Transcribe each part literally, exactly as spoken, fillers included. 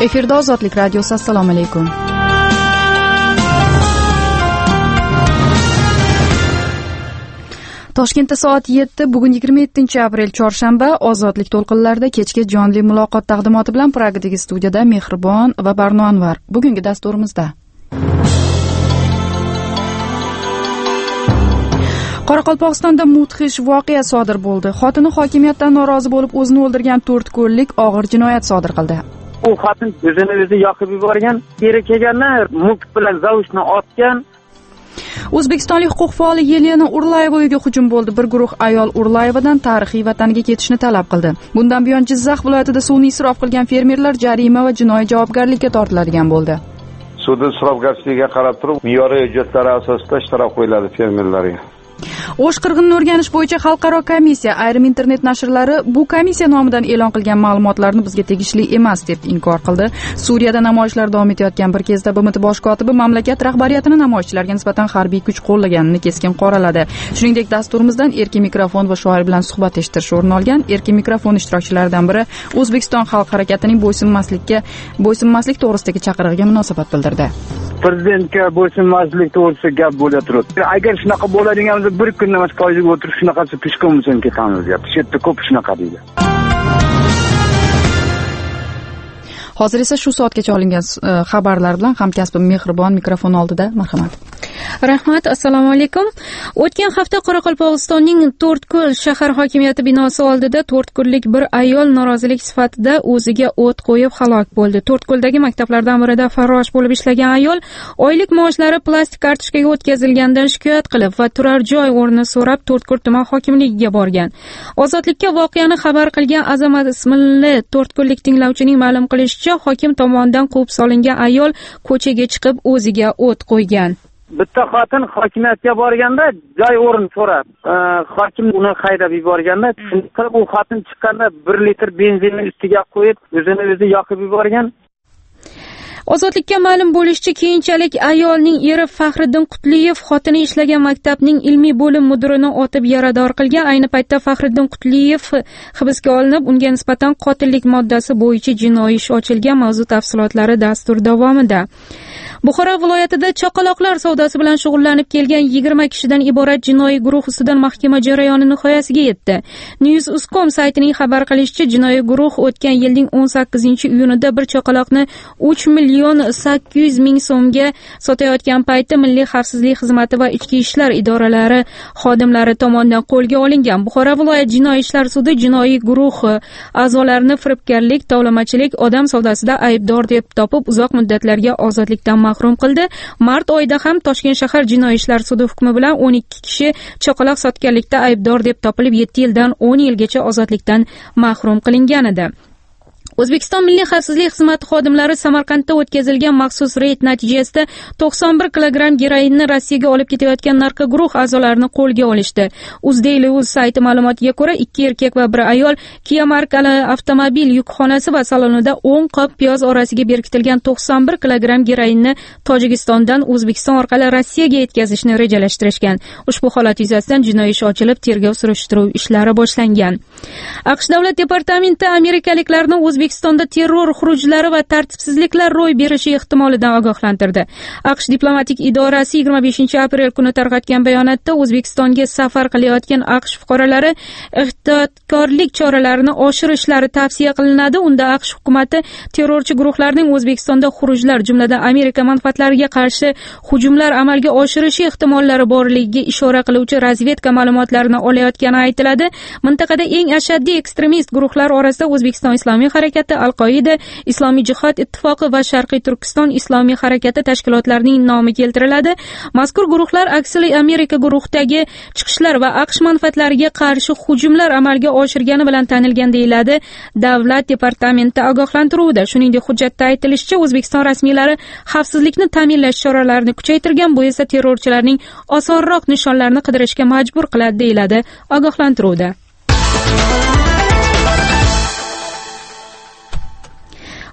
Efirda Ozodlik radiosi. Assalomu alaykum. Toshkentda soat yetti, bugun yigirma yettinchi aprel chorshanba. Ozodlik to'lqinlarida kechki jonli muloqot taqdimoti bilan Pragadagi studiyada Mehribon va Barno Anvar. Bugungi dasturimizda Qoraqalpog'istonda mudhish voqea sodir bo'ldi. Xotini hokimiyatdan norozi bo'lib o'zini o'ldirgan to'rt ko'llik og'ir jinoyat sodir qildi. U xotin o'zini o'zi yoqib yuborgan, keri kelganlar mulk bilan zavushni otgan. O'zbekistonlik huquq faoli Yelena Urlayeva uyiga hujum bo'ldi. Bir guruh ayol Urlayevadan tarixiy vataniga ketishni talab qildi. Bundan buyon Jizzax viloyatida suvni isrof qilgan fermerlar jarima va jinoiy javobgarlikka tortiladigan bo'ldi. Suvni isrofgarchiligiga qarab turib, me'yoriy hujjatlar asosida shtarak qo'yiladi fermerlarga. O'sh qirg'inini o'rganish bo'yicha xalqaro komissiya ayrim internet nashrlari bu komissiya nomidan e'lon qilgan ma'lumotlarni bizga tegishli emas deb inkor qildi. Suriyada namoyishlar davom etayotgan bir kezda B M T bosh kotibi mamlakat rahbariyatini namoyishchilarga nisbatan harbiy kuch qo'llaganini keskin qoraladi. Shuningdek, dasturimizdan erkin mikrofon va shoir bilan suhbat eshitish o'rin olgan. Erkin mikrofon ishtirokchilaridan biri O'zbekiston xalq harakatining bo'ysunmaslikka bo'ysunmaslik to'g'risidagi chaqirig'iga munosabat bildirdi. Prezidentga bo'ysunmaslik to'g'risida gap bo'la turibdi. Agar shunaqa bo'ladigan bo'lsa, bir kun emas qo'yib o'tirib shunaqasi pishqon bo'lsin ketamiz deyapti. Shu yerda ko'p shunaqa deydi. Hozir esa shu soatgacha olingan xabarlar bilan hamkasbim Mehribon mikrofon oldida. Marhamat. Rahmat, assalomu alaykum. O'tgan hafta Qoraqalpog'istonning To'rtko'l shahar hokimiyati binosi oldida to'rtko'llik bir ayol norozilik sifatida o'ziga o't qo'yib halok bo'ldi. To'rtko'ldagi maktablardan birida farrosh bo'lib ishlagan ayol oylik maoshlari plastik kartochkaga o'tkazilgandan shikoyat qilib va turar joy o'rni so'rab To'rtko'l tuman hokimligiga borgan. Ozodlikka voqeani xabar qilgan Azamat ismli to'rtko'llik tinglovchining ma'lum qilishicha, hokim tomonidan quvib solingan ayol ko'chaga chiqib o'ziga o't qo'ygan. Bitta xotin hokimiyatga borganda joy o'rin so'rab, hokim uni haydab yuborganda, shunday u xotin chiqqanda bir litr benzinni ustiga qo'yib, o'zini o'zi yoqib yuborgan. Ozodlikka ma'lum bo'lishicha, keyinchalik ayolning eri Faxriddin Qutliyev xotini ishlagan maktabning ilmiy bo'lim mudirini otib yarador qilgan. Ayni paytda Faxriddin Qutliyev hibsga olinib, unga nisbatan qotillik moddasi bo'yicha jinoiy ish ochilgan. Mavzu tafsilotlari dastur davomida. Buxoro viloyatida chaqaloqlar savdosi bilan shug'ullanib kelgan yigirma kishidan iborat jinoiy guruh ustidan mahkama jarayoni nihoyasiga yetdi. News dot com saytining xabar qilishicha, jinoiy guruh o'tgan yilning o'n sakkizinchi iyunida bir chaqaloqni uch million sakkiz yuz ming so'mga sotayotgan payti Milliy xavfsizlik xizmati va ichki ishlar idoralari xodimlari tomonidan qo'lga olingan. Buxoro viloyat jinoiy ishlar sudi jinoiy guruh a'zolarini firibgarlik, tovlamachilik, odam savdosida aybdor deb topib, uzoq muddatlarga ozodlikdan mahrum qildi. Mart oyida ham Toshkent shahar jinoiy ishlar sudi hukmi bilan o'n ikki kishi chaqaloq sotganlikda aybdor deb topilib, yetti yildan o'n yilgacha ozodlikdan mahrum qilingan edi. O'zbekiston Milliy xavfsizlik xizmati xodimlari Samarqandda o'tkazilgan maxsus reyd natijasida to'qson bir kilogramm geroinni Rossiyaga olib ketayotgan narko guruh a'zolarini qo'lga olishdi. UzDailyUz sayti ma'lumotiga ko'ra, ikki erkak va bir ayol Kia markali avtomobil yukxonasi va salonida o'n qop piyoz orasiga berkitilgan to'qson bir kilogramm geroinni Tojikistondan O'zbekiston orqali Rossiyaga yetkazishni rejalashtirishgan. Ushbu holat yuzasidan jinoiy ish ochilib, tergov surishtiruv ishlari boshlangan. AQSh davlat departamenti amerikaliklarni O'zbekistonda terror xurujlari va tartibsizliklar ro'y berishi ehtimolidan ogohlantirdi. AQSh diplomatik idorasi yigirma beshinchi aprel kuni tarqatgan bayonotda O'zbekistonga safar qilayotgan AQSh fuqarolari ehtiyotkorlik choralarini oshirishlari tavsiya qilinadi. Unda AQSh hukumatı terrorchi guruhlarning O'zbekistonda xurujlar, jumladan Amerika manfaatlariga qarshi hujumlar amalga oshirishi ehtimollari borligiga ishora qiluvchi razvedka ma'lumotlarini olayotgani aytiladi. Mintaqada eng ashaddiy ekstremist guruhlar orasida O'zbekiston Islomiy harakati, Al-Qoida, Islomiy jihod ittifoqi va Sharqiy Turkiston Islomiy harakati tashkilotlarining nomi keltiriladi. Mazkur guruhlar aksli Amerika guruhdagi chiqishlar va AQSh manfaatlariga qarshi hujumlar amalga oshirgani bilan tanilgan deyiladi Davlat departamenti ogohlantiruvida. Shuningdek, hujjatda aytilishicha, O'zbekiston rasmiylari xavfsizlikni ta'minlash choralarini kuchaytirgan, bu esa terrorchilarning osonroq nishonlarini qidirishga majbur qiladi deyiladi ogohlantiruvda.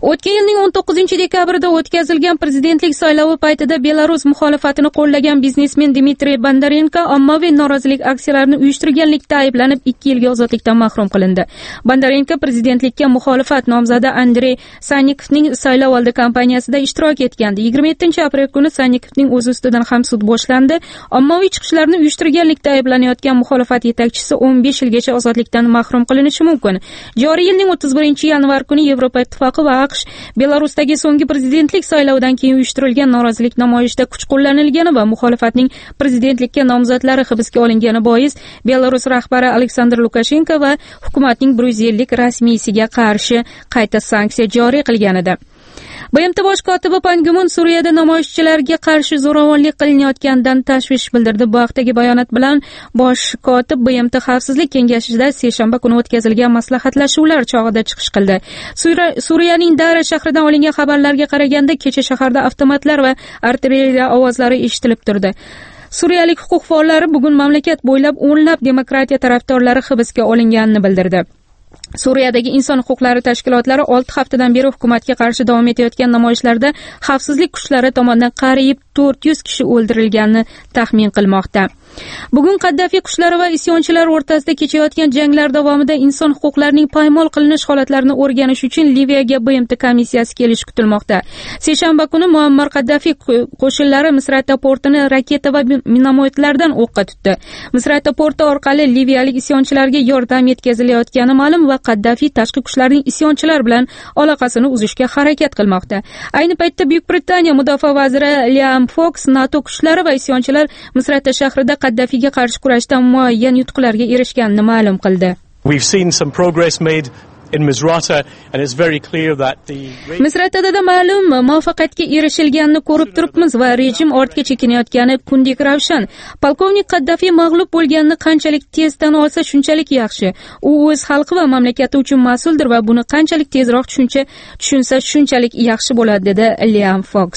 O'tgan yilning o'n to'qqizinchi dekabrida o'tkazilgan prezidentlik saylovi paytida Belarus muxolifatini qo'llagan biznesmen Dmitriy Bondarenko ommaviy norozilik aksiyalarini uyushtirganlikda ayblanib ikki yilga ozodlikdan mahrum qilindi. Bondarenko prezidentlikka muxolifat nomzodi Andrey Sannikovning saylovoldi kampaniyasida ishtirok etgandi. yigirma yettinchi aprel kuni Sannikovning o'zi ustidan ham sud boshlandi. Ommaviy chiqishlarni uyushtirganlikda ayblanayotgan muxolifat yetakchisi o'n besh yilgacha ozodlikdan mahrum qilinishi mumkin. Joriy yilning o'ttiz birinchi yanvar kuni Yevropa Ittifoqi va AQSh Belarusdagi so'nggi prezidentlik saylovidan keyin uyushtirilgan norozilik namoyishida kuch qo'llanilgani va muxolifatning prezidentlikka nomzodlari hibsga olingani bois Belarus rahbari Aleksandr Lukashenko va hukumatning Bryussellik rasmiysiga qarshi qayta sanksiya joriy qilgan edi. B M T bosh kotibi Pan Gi Mun Suriyada namoyishchilarga qarshi zo'ravonlik qilinayotganidan tashvish bildirdi. Bu haqdagi bayonot bilan bosh kotib B M T Xavfsizlik kengashida seshanba kuni o'tkazilgan maslahatlashuvlar chog'ida chiqish qildi. Suriyaning Dara shahridan olingan xabarlarga qaraganda, kecha shaharda avtomatlar va artilleriya ovozlari eshitilib turdi. Suriyalik huquq faollari bugun mamlakat bo'ylab o'nlab demokratiya tarafdorlari hibsga olinganini bildirdi. Suriyadagi inson huquqlari tashkilotlari olti haftadan beri hukumatga qarshi davom etayotgan namoyishlarda xavfsizlik kuchlari tomonidan qariyb to'rt yuz kishi o'ldirilganini taxmin qilmoqda. Bugun Qaddafi kuchlari va isyonchilar o'rtasida kechayotgan janglar davomida inson huquqlarining poymol qilinish holatlarini o'rganish uchun Liviyaga B M T komissiyasi kelishi kutilmoqda. Seshanba kuni Muammar Qaddafi qo'shinlari Misrata portini raketa va minomyotlardan o'qqa tutdi. Misrata porti orqali liviyalik isyonchilarga yordam yetkazilayotgani ma'lum va Qaddafi tashqi kuchlarning isyonchilar bilan aloqasini uzishga harakat qilmoqda. Ayni paytda Buyuk Britaniya mudofaa vaziri Liam Fox NATO kuchlari va isyonchilar Misrata shahrida Qaddafiga qarshi kurashda muayyan yutuqlarga erishganini ma'lum qildi. We've seen some progress made in Misrata and it's very clear that the Misratada ma'lum muvaffaqiyatga erishilganini ko'rib turibmiz va rejim ortga chekinayotgani kundek ravshan. Polkovnik Qaddafi mag'lub bo'lganini qanchalik tez tan olsa shunchalik yaxshi. U o'z xalqi va mamlakati uchun mas'uldir va buni qanchalik tezroq tushuncha tushunsa shunchalik yaxshi bo'ladi, dedi Liam Fox.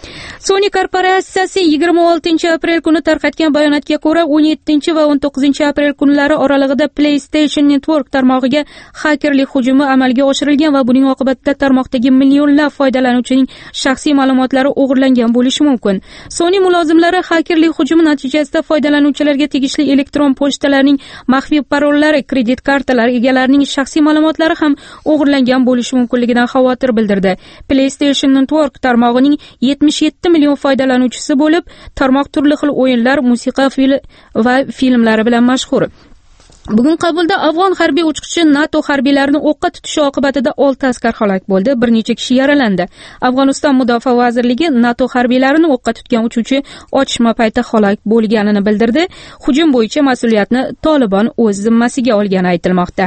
Sony korporatsiyasi yigirma oltinchi aprel kuni tarqatgan bayonotga ko'ra o'n yettinchi va o'n to'qqizinchi aprel kunlari oralig'ida PlayStation Network tarmog'iga xakerlik hujumi amalga oshirilgan va buning oqibatida tarmoqdagi millionlab foydalanuvchining shaxsiy ma'lumotlari o'g'irlangan bo'lishi mumkin. Sony mulozimlari xakerlik hujumi natijasida foydalanuvchilarga tegishli elektron pochtalarning maxfiy parollari, kredit kartalari egalarining shaxsiy ma'lumotlari ham o'g'irlangan bo'lishi mumkinligidan xavotir bildirdi. PlayStation Network tarmog'ining yetmish yetti million foydalanuvchisi bo'lib, tarmoq turli xil o'yinlar, musiqa va filmlari bilan mashhur. Bugun Qabulda afg'on harbiy uchuvchi NATO harbiylarini o'qqa tutishi oqibatida olti askar halok bo'ldi, bir necha kishi yaralandi. Afg'oniston mudofaa vazirligi NATO harbiylarini o'qqa tutgan uchuvchi otishma payti halok bo'lganini bildirdi. Hujum bo'yicha mas'uliyatni Tolibon o'z zimmasiga olgani aytilmoqda.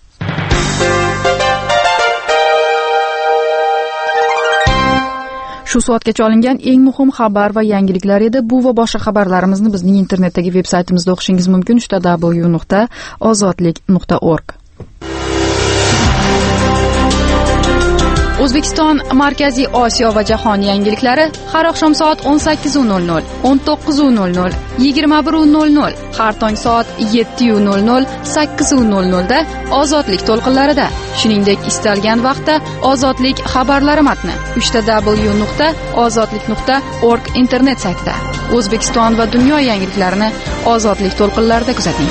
Shu soatgacha olingan eng muhim xabar va yangiliklar edi. Bu va boshqa xabarlarimizni bizning internetdagi veb-saytimizda o'qishingiz mumkin. w nuqta ozodlik nuqta org. O'zbekiston, Markaziy Osiyo va jahon yangiliklari har oqshom soat o'n sakkiz nol nol, o'n to'qqiz nol nol, yigirma bir nol nol, har tong soat yetti nol nol, sakkiz nol nol da Ozodlik to'lqinlarida. Shuningdek, istalgan vaqtda Ozodlik xabarlari matni w nuqta ozodlik nuqta org internet saytida. O'zbekiston va dunyo yangiliklarini Ozodlik to'lqinlarida kuzating.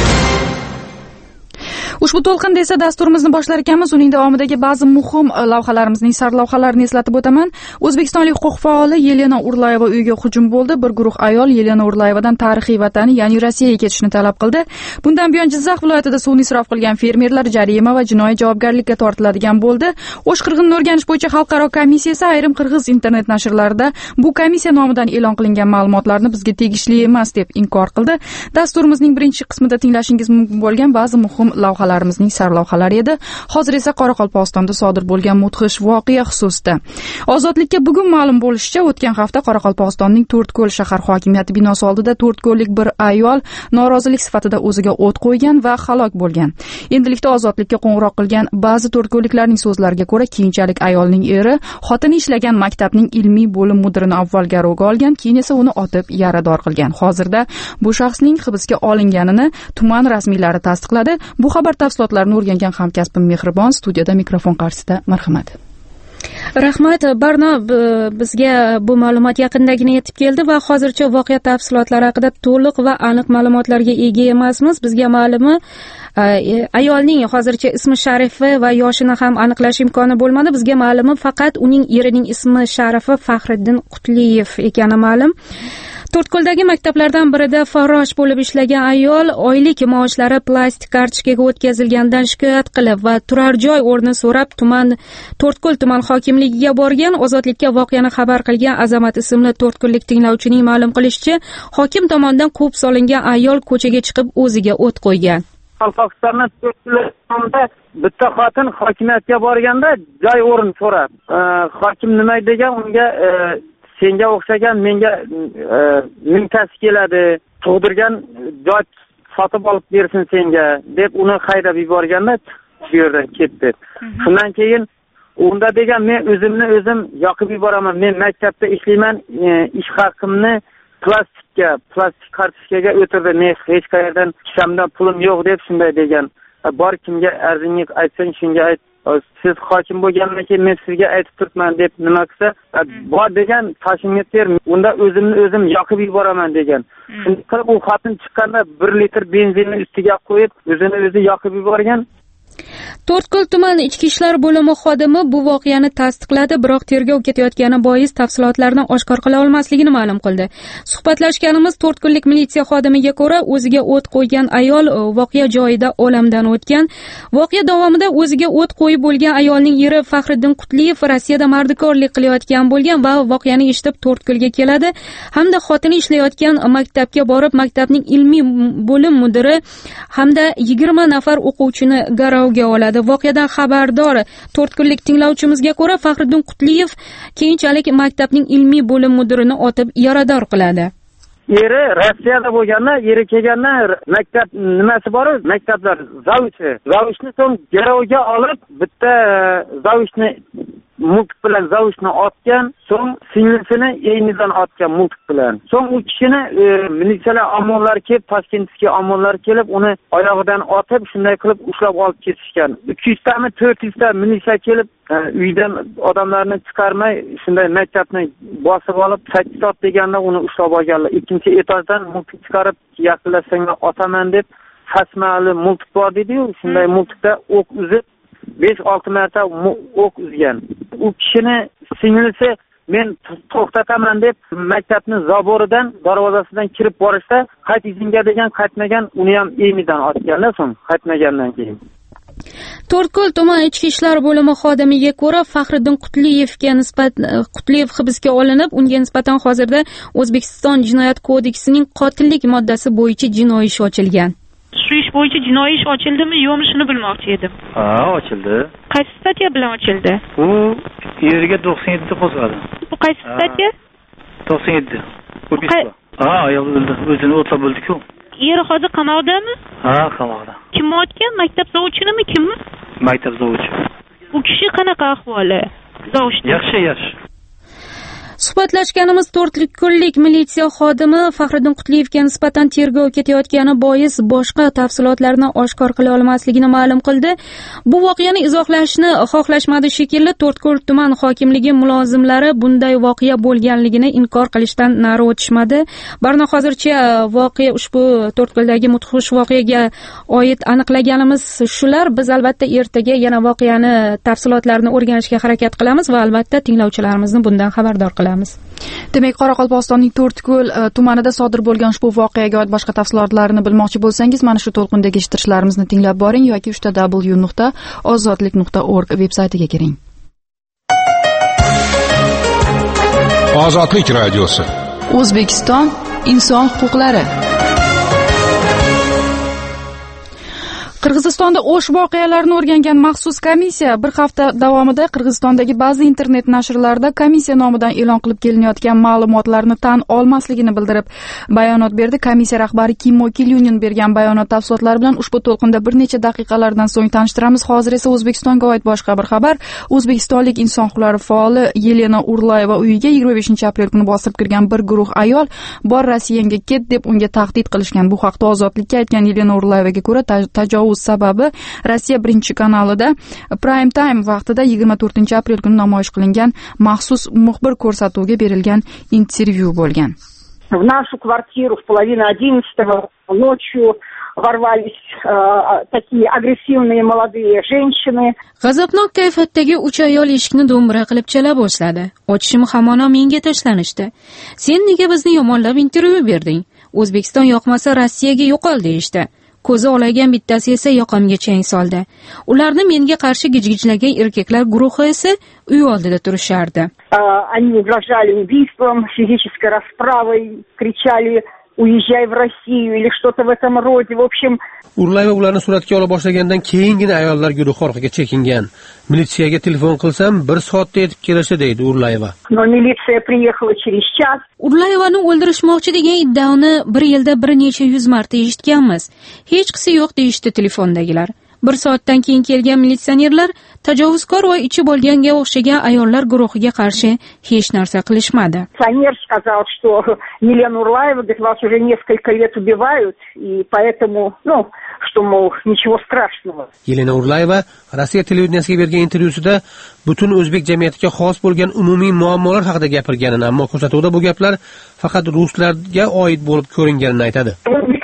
Ushbu to'lqinda esa dasturimizni boshlar ekanmiz. Uning davomidagi ba'zi muhim lavhalarimizning sarlavhalarini eslatib o'taman. O'zbekistonlik huquq faoli Yelena Urlayeva uyiga hujum bo'ldi. Bir guruh ayol Yelena Urlayevadan tarixiy vatani, ya'ni Rossiyaga ketishni talab qildi. Bundan buyon Jizzax viloyatida suvni isrof qilgan fermerlar jarima va jinoiy javobgarlikka tortiladigan bo'ldi. O'sh qirg'inni o'rganish bo'yicha xalqaro komissiya esa ayrim qirg'iz internet nashrlarida bu komissiya nomidan e'lon qilingan ma'lumotlarni bizga tegishli emas deb inkor qildi. Dasturimizning birinchi qismida tinglashingiz mumkin bo'lgan ba'zi muhim lavhalar larimizning sarlavhalari edi. Hozir esa Qoraqalpog'istonda sodir bo'lgan mudhish voqea xususida. Ozodlikka bugun ma'lum bo'lishicha, o'tgan hafta Qoraqalpog'istonning To'rtko'l shahar hokimiyati binosi oldida to'rtko'llik bir ayol norozilik sifatida o'ziga o't qo'ygan va halok bo'lgan. Endilikda ozodlikka qo'ng'iroq qilgan ba'zi to'rtko'lliklarning so'zlariga ko'ra, keyinchalik ayolning eri xotini ishlagan maktabning ilmiy bo'lim mudirini avval garovga olgan, keyin esa uni otib yarador qilgan. Hozirda bu shaxsning hibsga olinganini tuman rasmiylari tasdiqladi. Bu xabar tafsilotlarini o'rgangan hamkasbim Mehribon studiyada mikrofon qarshisida. Marhamat. Rahmat Barno, bizga bu ma'lumot yaqindagina yetib keldi va hozircha voqea tafsilotlari haqida to'liq va aniq ma'lumotlarga ega emasmiz. Bizga ma'lumi ayolning hozircha ismi sharifi va yoshini ham aniqlash imkoni bo'lmadi. Bizga ma'lumi faqat uning erining ismi sharifi Faxriddin Qutliyev ekani ma'lum. To'rtko'ldagi maktablardan birida farrosh bo'lib ishlagan ayol oylik maoshlari plastik kartochkaga o'tkazilganidan shikoyat qilib va turar joy o'rni so'rab tuman To'rtko'l tuman hokimligiga borgan. Ozodlikka voqeani xabar qilgan Azamat ismli to'rtko'llik tinglovchining ma'lum qilishicha, hokim tomonidan quvib solingan ayol ko'chaga chiqib o'ziga o't qo'ygan. Qoraqalpog'istonda To'rtko'lda bitta xotin hokimiyatga borganda joy o'rin so'rab, hokim nima degan unga senga o'xshagan menga mingtasi keladi, tug'dirgan joy sotib olib bersin senga deb uni haydab yuborganda bu yerdan ketdi. Shundan keyin unda degan men o'zimni o'zim yoqib yuboraman. Men maktabda ishlayman, ish haqimni plastikka, plastik kartochkaga o'tirdi. Men hech qayerdan kishamdan pulim yo'q deb shunday degan. Bor kimga arzingni aytsang shunga ayt. Siz hokim bo'lgandan keyin men sizga aytib turibman deb nima qilsa, bor degan tashingni ter, unda o'zimni o'zim yoqib yuboraman degan. Shunday qilib u xotin chiqqanda bir litr benzinni ustiga qo'yib, o'zini o'zi yoqib yuborgan. To'rtko'l tuman ichki ishlar bo'limi xodimi bu voqeani tasdiqladi, biroq tergov ketayotgani bois tafsilotlarni oshkor qila olmasligini ma'lum qildi. Suhbatlashganimiz To'rtko'llik militsiya xodimiga ko'ra, o'ziga o't qo'ygan ayol voqea joyida olamdan o'tgan. Voqea davomida o'ziga o't qo'yib bo'lgan ayolning eri Faxriddin Qutliyev Rossiyada mardikorlik qilayotgan bo'lgan va voqeani eshitib To'rtko'lga keladi hamda xotini ishlayotgan maktabga borib, maktabning ilmiy bo'lim mudiri hamda yigirma nafar o'quvchini garovga oladi. Voqeadan xabardor To'rtko'llik tinglovchimizga ko'ra, Faxriddin Qutliyev keyinchalik maktabning ilmiy bo'lim mudirini otib yarador qiladi. Eri Rossiyada bo'lganda, eri kelganda maktab nimasi bor? Maktablar zavichi. Zavichni so'ng garovga olib, bitta zavichni mulk bilan zavichni otgan, so'ng singlisini eynidan otgan mulk bilan. So'ng u kishini e, militsiyalar omonlar kelib, Toshkentga omonlar kelib, uni oyog'idan otib, shunday qilib ushlab olib ketishgan. uch yuz tami to'rt yuz ta militsiya kelib, e, uydan odamlarni chiqarmay, shunday maktabni bosib olib, sakkiz soat deganda uni ushlab olganlar. Ikkinchi etajdan mulk chiqarib, yaqinlashsanglar otaman deb fasmali mulk bor dedi-yu, shunday mulkda o'q uzib besh olti marta o'q uzgan. U kishini singlisi men to'xtataman deb maktabni zaboridan, darvozasidan kirib borishda, qayt izinga degan qaytmagan, uni ham eynidan otganlar so'ng qaytmagandan keyin. To'rtko'l tuman ichki ishlar bo'limi xodimiga ko'ra, Faxriddin Qutliyevga nisbatan Qutliyev hibsga olinib, unga nisbatan hozirda O'zbekiston Jinoyat kodeksining qotillik moddasi bo'yicha jinoiy ish ochilgan. Shu ish bo'yicha jinoiy ish ochildimi, yo'qmi, shuni bilmoqchi edim. Ha, ochildi. Qaysi statya bilan ochildi? U yerga to'qson yetti qo'zg'adi. Bu qaysi statya? to'qson yetti. O'zbekiston. Ha, ayol o'ldi. O'zini o'tlab o'ldi-ku. Eri hozir qamoqdami? Ha, qamoqda. Kim otgan? Maktab zavochinimi, kimmi? Maktab zavochi. U kishi qanaqa ahvoli? Zavochda. Yaxshi, yaxshi. Suhbatlashganimiz To'rtko'llik militsiya xodimi Faxriddin Qutliyevga nisbatan tergov ketayotgani bois boshqa tafsilotlarni oshkor qila olmasligini ma'lum qildi. Bu voqeani izohlashni xohlashmadi shekilli. To'rtko'l tuman hokimligi mulozimlari bunday voqea bo'lganligini inkor qilishdan nari o'tishmadi. Barno hozircha voqea ushbu To'rtko'ldagi mudhish voqeaga oid aniqlaganimiz shular. Biz albatta ertaga yana voqeani tafsilotlarini o'rganishga harakat qilamiz va albatta tinglovchilarimizni bundan xabardor qilamiz. Demak, Qoraqalpog'istonning To'rtko'l tumanida sodir bo'lgan ushbu voqeaga oid boshqa tafsilotlarni bilmoqchi bo'lsangiz, mana shu to'lqindagi eshittirishlarimizni tinglab boring yoki uch w nuqta ozodlik nuqta org veb-saytiga kiring. Ozodlik radiosi. O'zbekiston inson huquqlari. Qirg'izistonda o'sh voqealarini o'rgangan maxsus komissiya bir hafta davomida Qirg'izistondagi ba'zi internet nashrlarda komissiya nomidan e'lon qilib kelinayotgan ma'lumotlarni tan olmasligini bildirib bayonot berdi. Komissiya rahbari Kimmo Kilyunin bergan bayonot tafsilotlari bilan ushbu to'lqinda bir necha daqiqalardan so'ng tanishtiramiz. Hozir esa O'zbekistonga oid boshqa bir xabar. O'zbekistonlik inson huquqlari faoli Yelena Urlayeva uyiga yigirma beshinchi aprel kuni bosib kirgan bir guruh ayol "Bor Rossiyaga ket" deb unga tahdid qilishgan. Bu haqda Ozodlikka aytgan Yelena Urlayevaga ko'ra, tajovuz bu sababi Rossiya birinchi kanalida prime time vaqtida yigirma to'rtinchi aprel kuni namoyish qilingan maxsus muxbir ko'rsatuvga berilgan intervyu bo'lgan. В нашу квартиру в половине одиннадцатого ночью ворвались э, такие агрессивные молодые женщины. G'azabnok kayfiyatdagi uch ayol eshikni do'mbira qilib chala boshladi. Ochishim hamon menga tashlanishdi. Sen nega bizni yomonlab intervyu berding? O'zbekiston yoqmasa Rossiyaga yo'qol deyishdi. Ko'zi olagan bittasi esa yoqamga chang soldi. Ularni menga qarshi gijgijlagan erkaklar guruhi esa uy oldida turishardi. Они угрожали убийством, физической расправой, кричали: "Уезжай в Россию" или что-то в этом роде. В общем, Urlayeva ularni suratga ola boshlagandan keyingina ayollar guruhi orqaga chekingan. Militsiyaga telefon qilsam bir soatda yetib kelishdi deydi Urlayeva. Но милиция приехала через час. Urlayevani o'ldirishmoqchi degan iddaoni bir yilda bir necha yuz marta eshitganmiz. Hech qisi yo'q deyishdi telefondagilar. Bir soatdan keyin kelgan militsionerlar tajovuzkor va ichi bo'lganga o'xshagan ayollar guruhiga qarshi hech narsa qilishmadi. Милиционер сказал, что Елена Урлаева, говорит, вас уже несколько лет убивают, и поэтому, ну, что, мол, ничего страшного. Елена Urlayeva Rossiya televideniyasiga bergan intervyusida butun o'zbek jamiyatiga xos bo'lgan umumiy muammolar haqida gapirganini, ammo ko'rsatuvda bu gaplar faqat ruslarga oid bo'lib ko'ringanini aytadi.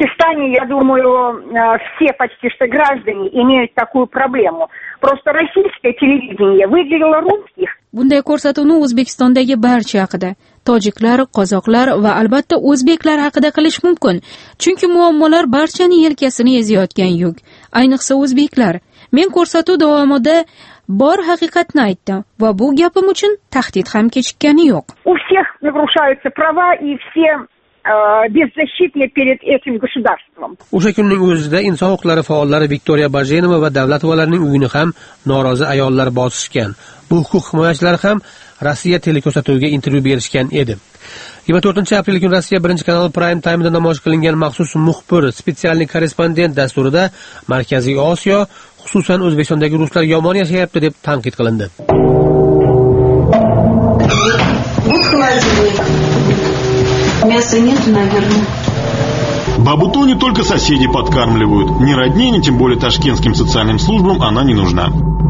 Я думаю, все почти что граждане имеют такую проблему. Просто российское телевидение выделило русских. Bunday ko'rsatuvni O'zbekistondagi barcha haqida, tojiklar, qozoqlar va albatta o'zbeklar haqida qilish mumkin. Chunki muammolar barchani yelkasini ezayotgan yuk. Ayniqsa o'zbeklar. Men ko'rsatuv davomida bor haqiqatni aytdim va bu gapim uchun tahdid ham kechikkani yo'q. У всех нарушаются права, и все беззащитны перед этим государством. O'sha kunning o'zida inson huquqlari faollari Viktoriya Bajenova va Davlatovalarning uyini ham norozi ayollar bosishgan. Bu huquq himoyachilari ham Rossiya teleko'rsatuviga intervyu berishgan edi. yigirma to'rtinchi aprel kuni Rossiya birinchi kanal prime time'da namoyish qilingan maxsus muxbir spetsialniy korrespondent dasturida Markaziy Osiyo, xususan O'zbekistondagi ruslar yomon yashayapti deb tanqid qilindi. Мяса нет, наверное. Бабу не только соседи подкармливают. Ни родне, ни тем более ташкентским социальным службам она не нужна.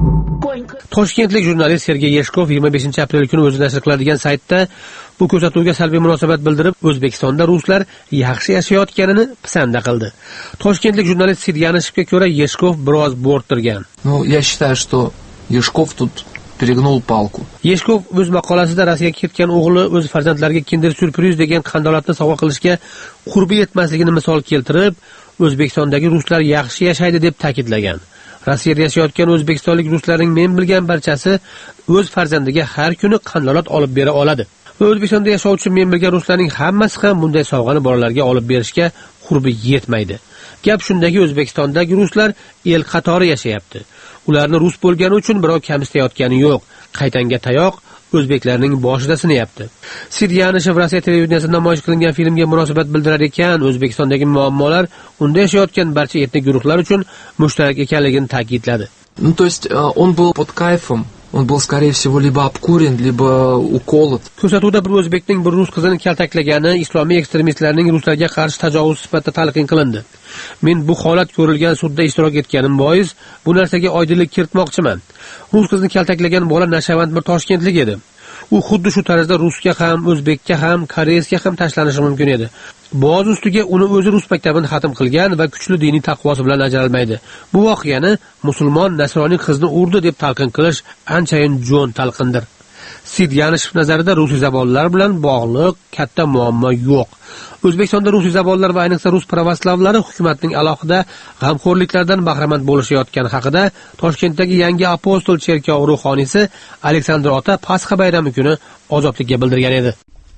Toshkentlik jurnalist Sergey Yeshkov yigirma beshinchi aprel kuni o'zi nashr qiladigan saytda bu ko'rsatuvga salbiy munosabat bildirib, O'zbekistonda ruslar yaxshi yashayotganini pisanda qildi. Toshkentlik jurnalist Sidyanishevga ko'ra Yeshkov biroz bo'rttirgan. Ну, я считаю, что Yeshkov тут перегнул палку. Yeshkov o'z maqolasida Rossiyaga ketgan o'g'li o'z farzandlariga Kinder Surpriz degan qandolatni sovg'a qilishga qurbi yetmasligini misol keltirib, O'zbekistondagi ruslar yaxshi yashaydi deb ta'kidlagan. Rossiyada yashayotgan o'zbekistonlik ruslarning men bilgan barchasi o'z farzandiga har kuni qandolat olib bera oladi. Va O'zbekistonda yashovchi men bilgan ruslarning hammasi ham bunday sovg'ani bolalarga olib berishga qurbi yetmaydi. Gap shundaki, O'zbekistondagi ruslar el qatori yashayapti. Ularni rus bo'lgani uchun birov kamsitayotgani yo'q. Qaytanga tayoq o'zbeklarning boshida sinayapti. Sidyanishev Rossiya televideniyasida namoyish qilingan filmga munosabat bildirar ekan, O'zbekistondagi muammolar unda yashayotgan barcha etnik guruhlar uchun mushtarak ekanligini ta'kidladi. Ну, то есть он был под кайфом. Он был, скорее всего, либо обкурен, либо уколот. Ko'rsatuvda bir o'zbekning bir rus qizini kaltaklagani islomiy ekstremistlarning ruslarga qarshi tajovuz sifatida talqin qilindi. Men bu holat ko'rilgan sudda ishtirok etganim bois bu narsaga oydinlik kiritmoqchiman. Rus qizini kaltaklagan bola nashavand bir toshkentlik edi. U xuddi shu tarzda rusga ham, o'zbekka ham, koreysga ham tashlanishi mumkin edi. Boz ustiga uni o'zi rus maktabini xatm qilgan va kuchli diniy taqvosi bilan ajralmaydi. Bu voqeani musulmon nasroniy qizni urdi deb talqin qilish anchayin jo'n talqindir. Sidyanishev nazarida rus zabonlar bilan bog'liq katta muammo yo'q. O'zbekistonda rus zabonlar va ayniqsa rus pravoslavlari hukumatning alohida g'amxo'rliklaridan bahramand bo'lishayotgani haqida Toshkentdagi yangi apostol cherkov ruhoniysi Aleksandr Ota Pasxa bayrami kuni ozodlikka bildirgan edi.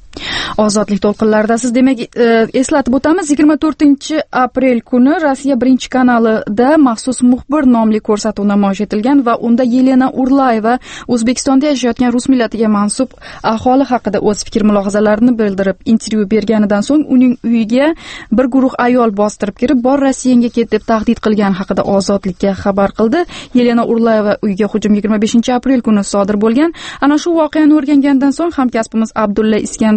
Ozodlik to'lqinlaridasiz. Demak, eslatib o'tamiz, yigirma to'rtinchi aprel kuni Rossiya birinchi kanalida maxsus muxbir nomli ko'rsatuv namoyish etilgan va unda Yelena Urlayeva O'zbekistonda yashayotgan rus millatiga mansub aholi haqida o'z fikr-mulohazalarini bildirib, intervyu berganidan so'ng uning uyiga bir guruh ayol bostirib kirib, "Bor Rossiyaga ket" deb tahdid qilgan haqida Ozodlikka xabar qildi. Yelena Urlayeva uyiga hujum yigirma beshinchi aprel kuni sodir bo'lgan. Ana shu voqeani o'rgangandan so'ng hamkasbimiz Abdulla Iskandar ushbu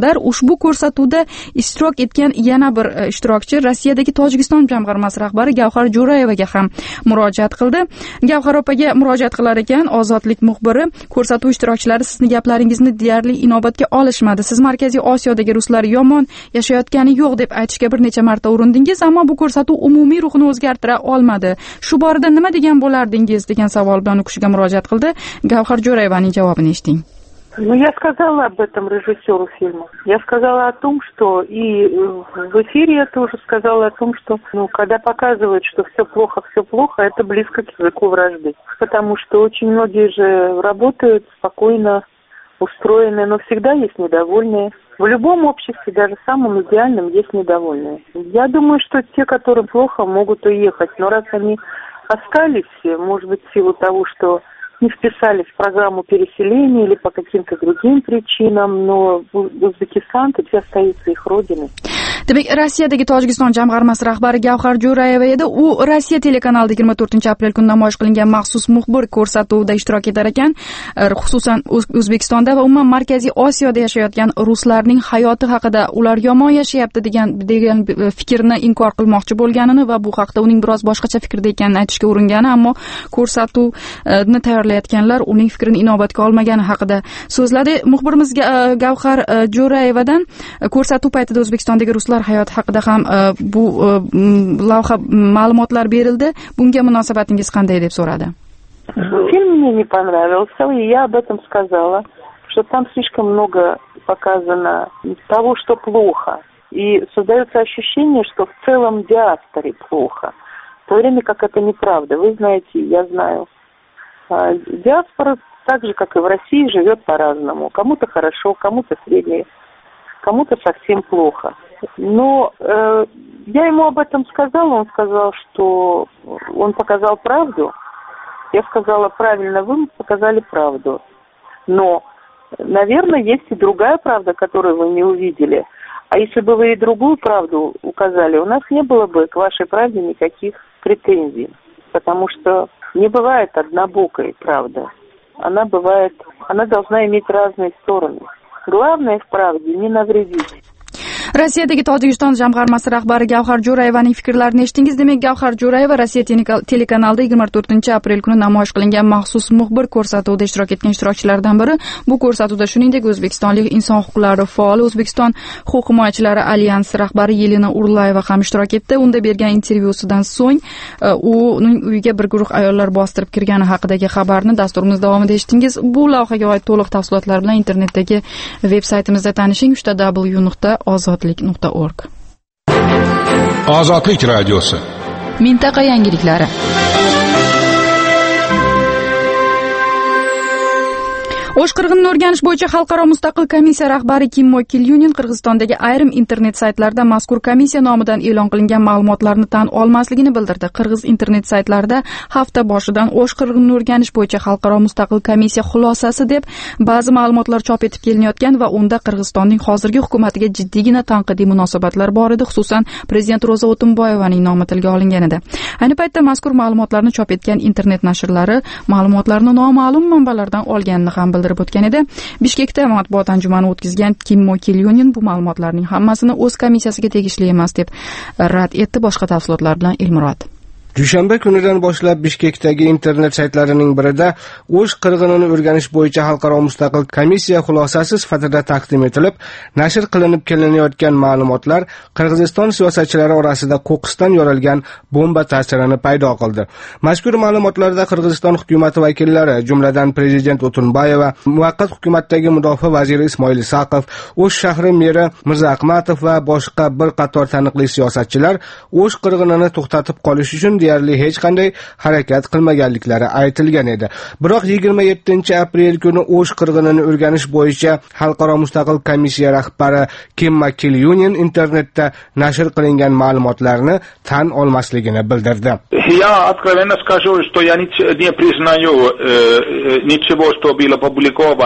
ushbu ko'rsatuvda ishtirok etgan yana bir ishtirokchi Rossiyadagi Tojikiston jamg'armasi rahbari Gavhar Jo'rayevaga ham murojaat qildi. Gavhar opaga murojaat qilar ekan Ozodlik muxbiri, ko'rsatuv ishtirokchilari sizni gaplaringizni deyarli inobatga olishmadi. Siz Markaziy Osiyodagi ruslar yomon yashayotgani yo'q deb aytishga bir necha marta urindingiz, ammo bu ko'rsatuv umumiy ruhini o'zgartira olmadi. Shu borada nima degan bo'lardingiz degan savol bilan u kishiga murojaat qildi. Gavhar Jo'rayevaning javobini eshiting. Ну, я сказала об этом режиссеру фильма. Я сказала о том, что и в эфире я тоже сказала о том, что, ну, когда показывают, что все плохо, все плохо, это близко к языку вражды. Потому что очень многие же работают спокойно, устроены, но всегда есть недовольные. В любом обществе, даже самом идеальном, есть недовольные. Я думаю, что те, которым плохо, могут уехать. Но раз они остались, может быть, в силу того, что не вписались в программу переселения или по каким-то другим причинам, но Узбекистан теперь остается их родиной. Demak, Rossiyadagi Tojikiston jamg'armasi rahbari Gavhar Jo'rayeva edi. U Rossiya telekanalida yigirma to'rtinchi aprel kuni namoyish qilingan maxsus muxbir ko'rsatuvida ishtirok etar ekan, xususan O'zbekistonda va umuman Markaziy Osiyoda yashayotgan ruslarning hayoti haqida, ular yomon yashayapti degan degan fikrni inkor qilmoqchi bo'lganini va bu haqda uning biroz boshqacha fikrda ekanini aytishga uringani, ammo ko'rsatuvni tayyorlayotganlar uning fikrini inobatga olmagani haqida so'zladi. Muxbirimiz Gavhar Jo'rayevadan ko'rsatuv paytida O'zbekistondagi ruslar hayoti haqida ham bu lavha ma'lumotlar berildi. Bunga munosabatingiz qanday deb so'radi. Фильм мне не понравился, и я об этом сказала, что там слишком много показано того, что плохо. И создается ощущение, что в целом диаспоре плохо, в то время как это неправда. Вы знаете, я знаю, диаспора так же, как и в России, живет по-разному. Кому-то хорошо, кому-то средне, кому-то совсем плохо. Но э, я ему об этом сказала, он сказал, что он показал правду. Я сказала, правильно, вы показали правду. Но, наверное, есть и другая правда, которую вы не увидели. А если бы вы и другую правду указали, у нас не было бы к вашей правде никаких претензий. Потому что не бывает однобокой правда. Она бывает, она должна иметь разные стороны. Главное в правде не навредить. Rossiyadagi Tojikiston jamg'armasi rahbari Gavhar Jo'rayevaning fikrlarini eshitdingiz. Demak, Gavhar Jo'rayeva Rossiya telekanalida yigirma to'rtinchi aprel kuni namoyish qilingan maxsus muxbir ko'rsatuvida ishtirok etgan ishtirokchilardan biri. Bu ko'rsatuvda shuningdek o'zbekistonlik inson huquqlari faoli, O'zbekiston huquq himoyachilari alyansi rahbari Yelena Urlayeva ham ishtirok etdi. Unda bergan intervyusidan so'ng uning uyiga bir guruh ayollar bostirib kirgani haqidagi xabarni dasturimiz davomida eshitdingiz. Bu lavhaga oid to'liq tafsilotlar bilan internetdagi veb-saytimizda tanishing w w w nuqta ozodlik nuqta org. Ozodlik radiosi. Mintaqa yangiliklari. O'shqirg'inni o'rganish bo'yicha xalqaro mustaqil komissiya rahbari Kimmo Kilyunin Qirg'izistondagi ayrim internet saytlarda mazkur komissiya nomidan e'lon qilingan ma'lumotlarni tan olmasligini bildirdi. Qirg'iz internet saytlarida hafta boshidan O'shqirg'inni o'rganish bo'yicha xalqaro mustaqil komissiya xulosasi deb ba'zi ma'lumotlar chop etib kelinayotgan va unda Qirg'izistonning hozirgi hukumatiga jiddiygina tanqidiy munosabatlar bor edi, xususan prezident Ro'za O'tinboyevaning nomi tilga olingan edi. Ayni paytda mazkur ma'lumotlarni chop etgan internet nashrlari ma'lumotlarni noma'lum manbalardan olganini ham bildirib o'tgan edi. Bishkekda matbuot anjumani o'tkazgan Kimmo Kilyunin bu ma'lumotlarning hammasini o'z komissiyasiga tegishli emas deb rad etdi. Boshqa tafsilotlar bilan Ilmurod. Dushanba kunidan boshlab Bishkekdagi internet saytlarining birida O'sh qirg'inini o'rganish bo'yicha xalqaro mustaqil komissiya xulosasi sifatida taqdim etilib, nashr qilinib kelinayotgan ma'lumotlar Qirg'iziston siyosatchilari orasida qo'qqisdan yorilgan bomba ta'sirini paydo qildi. Mazkur ma'lumotlarda Qirg'iziston hukumati vakillari, jumladan prezident O'tinboyeva, muvaqqat hukumatdagi mudofaa vaziri Ismoil Isaqov, O'sh shahri meri Mirza Ahmatov va boshqa bir qator taniqli siyosatchilar O'sh qirg'inini to'xtatib qolish uchun deyarli hech qanday harakat qilmaganliklari aytilgan edi. Biroq yigirma yettinchi aprel kuni O'sh qirg'inini o'rganish bo'yicha xalqaro mustaqil komissiya rahbari Kimmo Kilyunin internetda nashr qilingan ma'lumotlarni tan olmasligini bildirdi. Я откровенно скажу, что я не признаю ничего, что было опубликовано.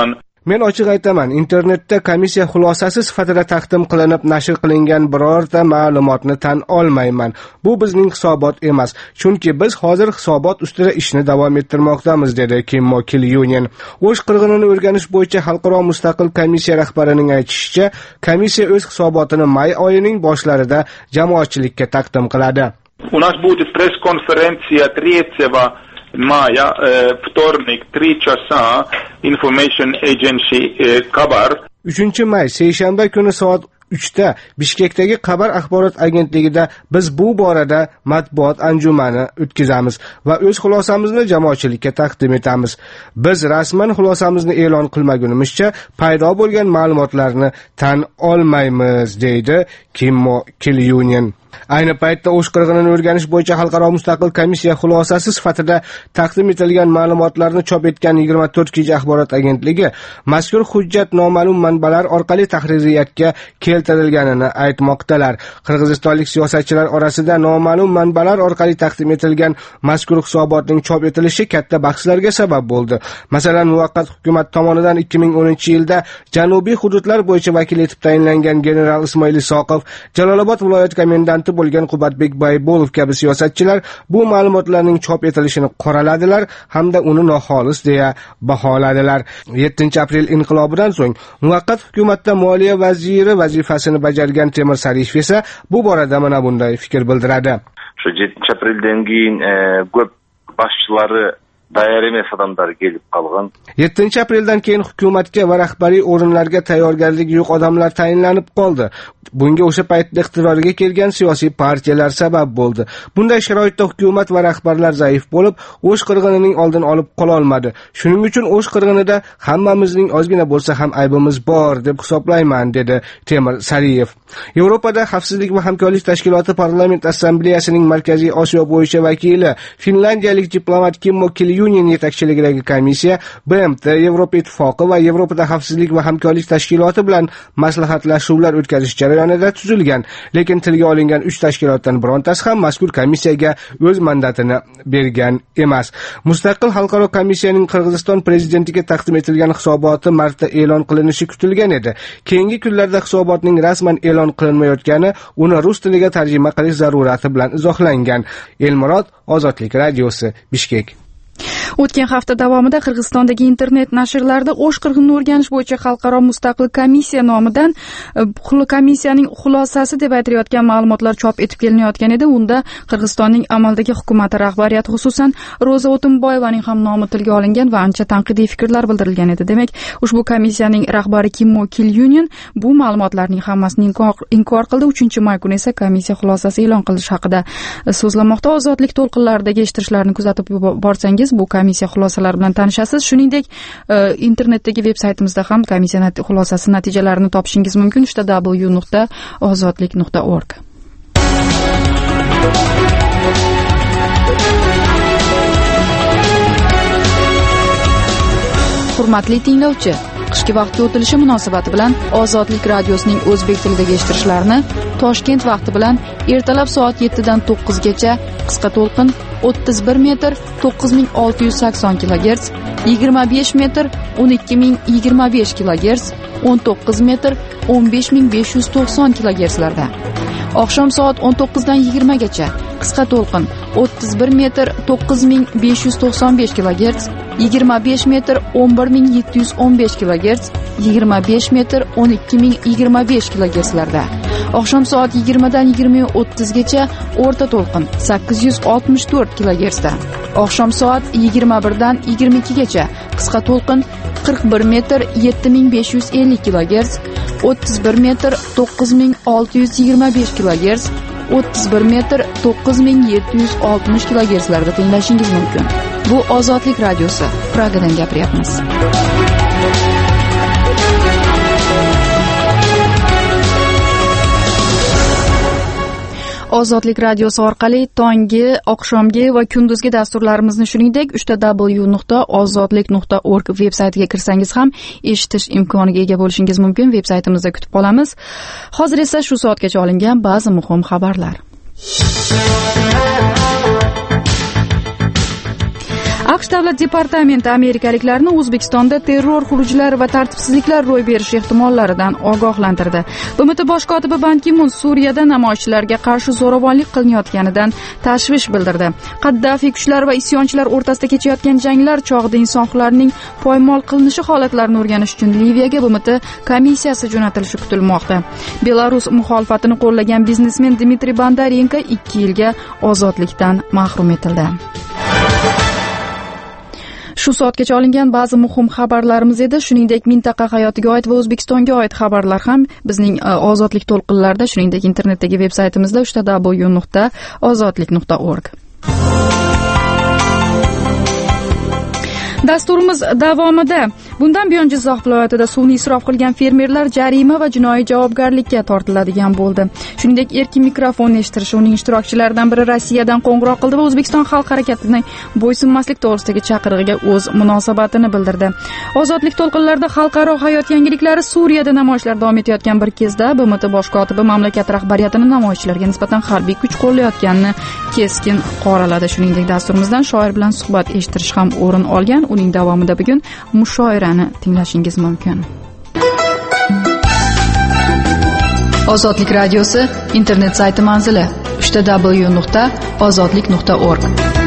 Men ochiq aytaman, internetda komissiya xulosasi sifatida taqdim qilinib nashr qilingan birorta ma'lumotni tan olmayman. Bu bizning hisobot emas, chunki biz hozir hisobot ustida ishni davom ettirmoqdamiz, dedi Kimmo Kilyunen. O'sh qirg'inini o'rganish bo'yicha xalqaro mustaqil komissiya rahbarining aytishicha, komissiya o'z hisobotini may oyining boshlarida jamoatchilikka taqdim qiladi. У нас будет пресс-конференция третьего мая, вторник, три часа, Information Agency Kabar. uchinchi may seshanba kuni soat uchda Bishkekdagi Qabar axborot agentligida biz bu borada matbuot anjumani o'tkazamiz va o'z xulosamizni jamoatchilikka taqdim etamiz. Biz rasman xulosamizni e'lon qilmagunimizcha paydo bo'lgan ma'lumotlarni tan olmaymiz, deydi Kimmo Kilyunen. Ayni paytda O'sh qirg'inini o'rganish bo'yicha xalqaro mustaqil komissiya xulosasi sifatida taqdim etilgan ma'lumotlarni chop etgan yigirma to'rt K J axborot agentligi mazkur hujjat noma'lum manbalar orqali tahririyatga keltirilganini aytmoqdalar. Qirg'izistonlik siyosatchilar orasida noma'lum manbalar orqali taqdim etilgan mazkur hisobotning chop etilishi katta bahslarga sabab bo'ldi. Masalan, muvaqqat hukumat tomonidan ikki ming o'ninchi yilda janubiy hududlar bo'yicha vakil etib tayinlangan general Ismoil Isoqov, Jalolobod viloyat komendanti bo'lgan Qubatbek Baybolov kabi siyosatchilar bu ma'lumotlarning chop etilishini qoraladilar hamda uni noxolis deya baholadilar. yettinchi aprel inqilobidan so'ng muvaqqat hukumatda moliya vaziri vazifasini bajargan Temur Sariyev esa bu borada mana bunday fikr bildiradi. Shu yettinchi apreldan keyin ko'p boshchilari tayyor emas odamlar kelib qolgan. yettinchi apreldan keyin hukumatga va rahbariy o'rinlarga tayyorgarligi yo'q odamlar tayinlanib qoldi. Bunga o'sha paytda iqtidorga kelgan siyosiy partiyalar sabab bo'ldi. Bunday sharoitda hukumat va rahbarlar zaif bo'lib, O'sh qirg'inining oldini olib qola olmadi. Shuning uchun O'sh qirg'inida hammamizning ozgina bo'lsa ham aybimiz bor deb hisoblayman, dedi Temur Sariyev. Yevropada Xavfsizlik va hamkorlik tashkiloti parlament assambleyasining Markaziy Osiyo bo'yicha vakili finlandiyalik diplomat Kimmo Kilyunen yetakchiligidagi komissiya B M T, Yevropa Ittifoqi va Yevropada Xavfsizlik va hamkorlik tashkiloti bilan maslahatlashuvlar o'tkazish jarayonida tuzilgan, lekin tilga olingan uch tashkilotdan birontasi ham mazkur komissiyaga o'z mandatini bergan emas. Mustaqil xalqaro komissiyaning Qirg'iziston prezidentiga taqdim etilgan hisoboti martda e'lon qilinishi kutilgan edi. Keyingi kunlarda hisobotning rasman e'lon qilinmayotgani uni rus tiliga tarjima qilish zarurati bilan izohlangan. Elmurod, Ozodlik radiosi, Bishkek. O'tgan hafta davomida Qirg'izistondagi internet nashrlarda O'sh qirg'inini o'rganish bo'yicha xalqaro mustaqil komissiya nomidan komissiyaning xulosasi deb aytilayotgan ma'lumotlar chop etib kelinayotgan edi. Unda Qirg'izistonning amaldagi hukumati rahbariyati, xususan Ro'za O'tinboyevaning ham nomi tilga olingan va ancha tanqidiy fikrlar bildirilgan edi. Demak, ushbu komissiyaning rahbari Kimmo Kilyunen bu ma'lumotlarning hammasini inkor qildi. uchinchi may kuni esa komissiya xulosasi e'lon qilish haqida so'zlamoqda. Ozodlik to'lqinlaridagi eshittirishlarni kuzatib borsangiz bu komissiya xulosalari bilan tanishasiz. Shuningdek, internetdagi veb-saytimizda ham komissiya xulosasi natijalarini topishingiz mumkin. w w w nuqta ozodlik nuqta org. Hurmatli tinglovchi, qishki vaqtga o'tilishi munosabati bilan Ozodlik radiosining o'zbek tilidagi eshittirishlarini Toshkent vaqti bilan ertalab soat yettidan to'qqizgacha qisqa to'lqin o'ttiz bir metr to'qqiz ming olti yuz sakson kilogerts, yigirma besh metr o'n ikki ming yigirma besh kilogerts, o'n to'qqiz metr o'n besh ming besh yuz to'qson kilogertslarda. Oqshom soat o'n to'qqizdan yigirmagacha qisqa to'lqin o'ttiz bir metr to'qqiz ming besh yuz to'qson besh kilogerts, yigirma besh metr o'n bir ming yetti yuz o'n besh kilogerts, yigirma besh metr o'n ikki ming yigirma besh kilogertslarda. Oqshom soat yigirmadan yigirma o'ttizgacha o'rta to'lqin sakkiz yuz oltmish to'rt kilogertsda. Oqshom soat yigirma birdan yigirma ikkigacha qisqa to'lqin qirq bir metr yetti ming besh yuz ellik kilogerts, o'ttiz bir metr to'qqiz ming olti yuz yigirma besh kilogerts, o'ttiz bir metr to'qqiz ming yetti yuz oltmish kilogertslarda tinglashingiz mumkin. Bu Ozodlik radiosi. Pragadan gapiryapmiz. Ozodlik radiosi orqali tongi, oqshomgi va kunduzgi dasturlarimizni, shuningdek w w w nuqta ozodlik nuqta org veb-saytiga kirsangiz ham eshitish imkoniga ega bo'lishingiz mumkin. Veb-saytimizda kutib qolamiz. Hozir esa shu soatgacha olingan ba'zi muhim xabarlar. aqsh davlat departamenti amerikaliklarni O'zbekistonda terror xurujlar va tartibsizliklar ro'y berishi ehtimollaridan ogohlantirdi. B M T bosh kotibi Ban Ki-mun Suriyada namoyishchilarga qarshi zo'ravonlik qilinayotganidan tashvish bildirdi. Qaddafiy kuchlar va isyonchilar o'rtasida kechayotgan janglar chog'ida inson huquqlarining poymol qilinishi holatlarini o'rganish uchun Liviyaga B M T komissiyasi jo'natilishi kutilmoqda. Belarus muxolifatini qo'llagan biznesmen Dmitriy Bondarenko ikki yilga ozodlikdan mahrum etildi. Shu soatgacha olingan ba'zi muhim xabarlarimiz edi. Shuningdek, mintaqa hayotiga oid va O'zbekistonga oid xabarlar ham bizning ozodlik to'lqinlarida, shuningdek internetdagi veb-saytimizda w w nuqta ozodlik nuqta org. Dasturimiz davomida bundan buyon Jizzax viloyatida suvni isrof qilgan fermerlar jarima va jinoiy javobgarlikka tortiladigan bo'ldi. Shuningdek, erkin mikrofon eshittirish uning ishtirokchilaridan biri Rossiyadan qo'ng'iroq qildi va O'zbekiston xalq harakatining bo'ysunmaslik to'g'risidagi chaqirig'iga o'z munosabatini bildirdi. Ozodlik to'lqinlarida xalqaro hayot yangiliklari Suriyada namoyishlar davom etayotgan bir kezda B M T bosh kotibi mamlakat rahbariyatini namoyishchilarga nisbatan harbiy kuch qo'llayotganini keskin qoraladi. Shuningdek, dasturimizdan shoir bilan suhbat eshittirish ham o'rin olgan. Uning davomida bugun mushoirani tinglashingiz mumkin. Ozodlik radiosi internet sayti manzili w w nuqta ozodlik nuqta org.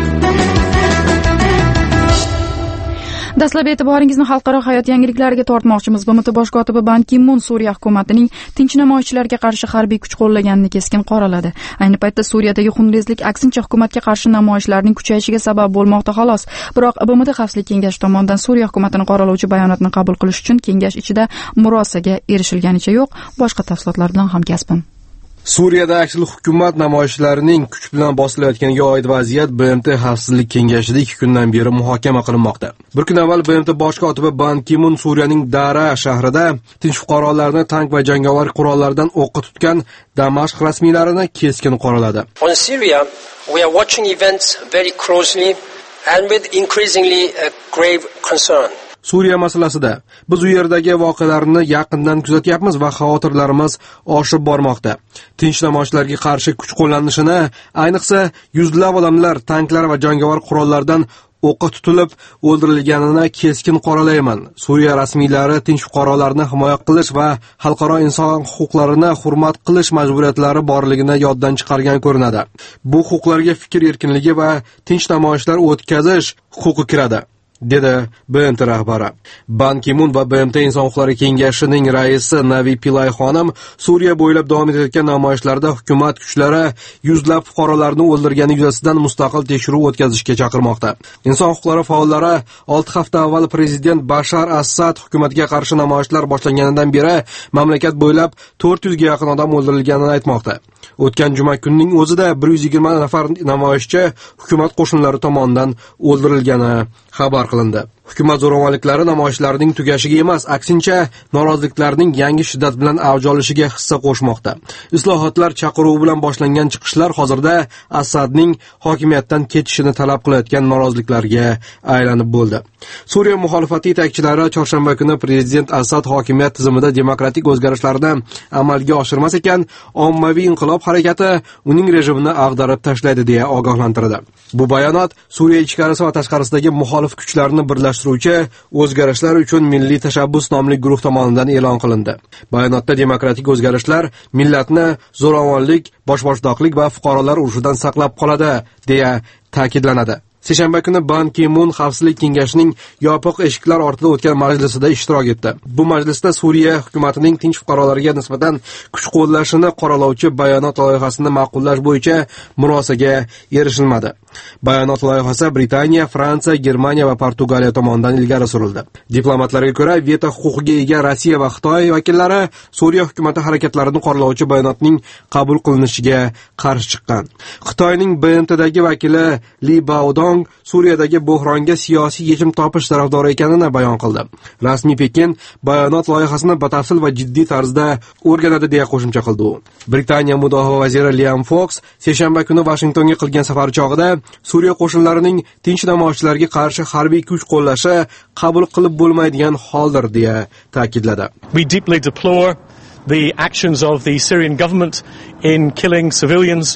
Dastlab e'tiboringizni xalqaro hayot yangiliklariga tortmoqchimiz. B M T bosh kotibi Ban Ki-mun Suriya hukumatining tinch namoyishchilarga qarshi harbiy kuch qo'llaganini keskin qoraladi. Ayni paytda Suriyadagi xunrezlik aksincha hukumatga qarshi namoyishlarning kuchayishiga sabab bo'lmoqda xolos. Biroq B M T Xavfsizlik kengashi tomonidan Suriya hukumatini qoralovchi bayonotni qabul qilish uchun kengash ichida murosaga erishilganicha yo'q. Boshqa tafsilotlar bilan hamkasbim. Suriyada aksil hukumat namoyishlarining kuch bilan bosilayotganiga oid vaziyat B M T Xavfsizlik kengashida ikki kundan beri muhokama qilinmoqda. Bir kun avval B M T bosh kotibi Ban Ki-mun Suriyaning Dara shahrida tinch fuqarolarni tank va jangovar qurollardan o'qqa tutgan Damashq rasmiylarini keskin qoraladi. On Syria, we are watching events very closely and with increasingly a grave concern. Suriya masalasida biz u yerdagi voqealarni yaqindan kuzatyapmiz va xavotirlarimiz oshib bormoqda. Tinch namoyishlarga qarshi kuch qo'llanishini, ayniqsa yuzlab odamlar tanklar va jangovar qurollardan o'qqa tutilib o'ldirilganini keskin qoralayman. Suriya rasmiylari tinch fuqarolarni himoya qilish va xalqaro inson huquqlarini hurmat qilish majburiyatlari borligini yoddan chiqargan ko'rinadi. Bu huquqlarga fikr erkinligi va tinch namoyishlar o'tkazish huquqi kiradi, dedi B M T rahbari. Ban Ki-mun va B M T Inson huquqlari kengashining raisi Navi Pillay xonim Suriya bo'ylab davom etayotgan namoyishlarda hukumat kuchlari yuzlab fuqarolarni o'ldirgani yuzasidan mustaqil tekshiruv o'tkazishga chaqirmoqda. Inson huquqlari faollari olti hafta avval prezident Bashar Asad hukumatiga qarshi namoyishlar boshlanganidan beri mamlakat bo'ylab to'rt yuzga yaqin odam o'ldirilganini aytmoqda. O'tgan juma kunning o'zida bir yuz yigirma nafar namoyishchi hukumat qo'shinlari tomonidan o'ldirilgani xabar qilindi. Hukumat zo'ravonliklari namoyishlarning tugashiga emas, aksincha noroziliklarning yangi shiddat bilan avj olishiga hissa qo'shmoqda. Islohotlar chaqiruvi bilan boshlangan chiqishlar hozirda Asadning hokimiyatdan ketishini talab qilayotgan noroziliklarga aylanib bo'ldi. Suriya muxolifati yetakchilari chorshanba kuni prezident Asad hokimiyat tizimida demokratik o'zgarishlarni amalga oshirmas ekan, ommaviy inqilob harakati uning rejimini ag'darib tashlaydi deya ogohlantirdi. Bu bayonot Suriya ichkarisi va tashqarisidagi muxolif kuchlarni birlashtiruvchi o'zgarishlar uchun milliy tashabbus nomli guruh tomonidan e'lon qilindi. Bayonotda demokratik o'zgarishlar millatni zo'ravonlik, boshboshdoqlik va fuqarolar urushidan saqlab qoladi deya ta'kidlanadi. Seshanba kuni Ban Ki-mun Xavfsizlik kengashining yopiq eshiklar ortida o'tgan majlisida ishtirok etdi. Bu majlisda Suriya hukumatining tinch fuqarolarga nisbatan kuch qo'llashini qoralovchi bayonot loyihasini ma'qullash bo'yicha murosaga erishilmadi. Bayonot loyihasi Britaniya, Fransiya, Germaniya va Portugaliya tomonidan ilgari surildi. Diplomatlarga ko'ra, veto huquqiga ega Rossiya va Xitoy vakillari Suriya hukumati harakatlarini qoralovchi bayonotning qabul qilinishiga qarshi chiqqan. Xitoyning B M Tdagi vakili Li Baodong Suriyadagi bo'hronga siyosiy yechim topish tarafdori ekanini bayon qildi. Rasmiy Pekin bayonot loyihasini batafsil va jiddiy tarzda o'rganadi deya qo'shimcha qildi u. Britaniya mudofaa vaziri Liam Fox seshanba kuni Washingtonga qilgan safari chog'ida Suriya qo'shinlarining tinch namoyishchilarga qarshi harbiy kuch qo'llashi qabul qilib bo'lmaydigan holdir deya ta'kidladi. We deeply deplore the actions of the Syrian government in killing civilians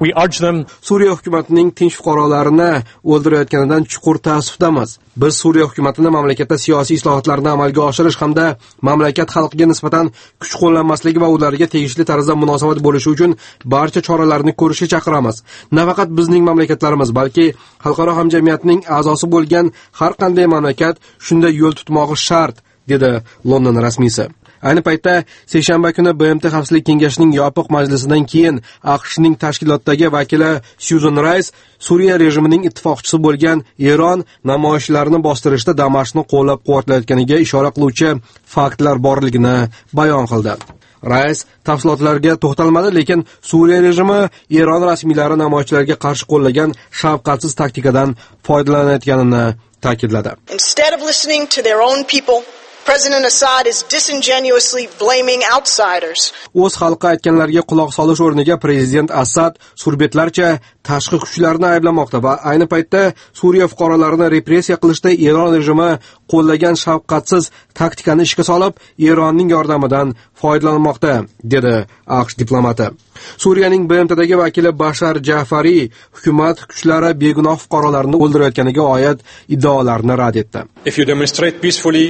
We urge them. Suriya hukumatining tinch fuqarolarini o'ldirayotganidan chuqur ta'sifdamiz. Biz Suriya hukumatini mamlakatda siyosiy islohotlarni amalga oshirish hamda mamlakat xalqiga nisbatan kuch qo'llanmasligi va ularga tegishli tarzda munosabat bo'lishi uchun barcha choralarni ko'rishga chaqiramiz. Nafaqat bizning mamlakatlarimiz, balki xalqaro hamjamiyatning a'zosi bo'lgan har qanday mamlakat shunday yo'l tutmog'i shart, dedi London rasmiysi. Ayni paytda seshanba kuni B M T Xavfsizlik kengashining yopiq majlisidan keyin AQShning tashkilotdagi vakili Susan Rice Suriya rejimining ittifoqchisi bo'lgan Eron namoyishlarni bostirishda Damashqni qo'llab-quvvatlayotganiga ishora qiluvchi faktlar borligini bayon qildi. Rais tafsilotlarga to'xtalmadi, lekin Suriya rejimi Eron rasmiylari namoyishchilarga qarshi qo'llagan shafqatsiz taktikadan foydalanayotganini ta'kidladi. Instead of listening to their own people, President Assad is disingenuously blaming outsiders. O'z xalqi aytganlarga quloq solish o'rniga prezident Assad surbetlarcha tashqi kuchlarni ayblamoqda va ayni paytda Suriya fuqarolarini repressiya qilishda Eron rejimi qo'llagan shafqatsiz taktikani ishga solib, Eronning yordamidan foydalanmoqda, dedi AQSh diplomati. Suriyaning B M Tdagi vakili Bashar Jafari hukumat kuchlari begunoh fuqarolarni o'ldirayotganiga oid iddaolarni rad etdi. If you demonstrate peacefully,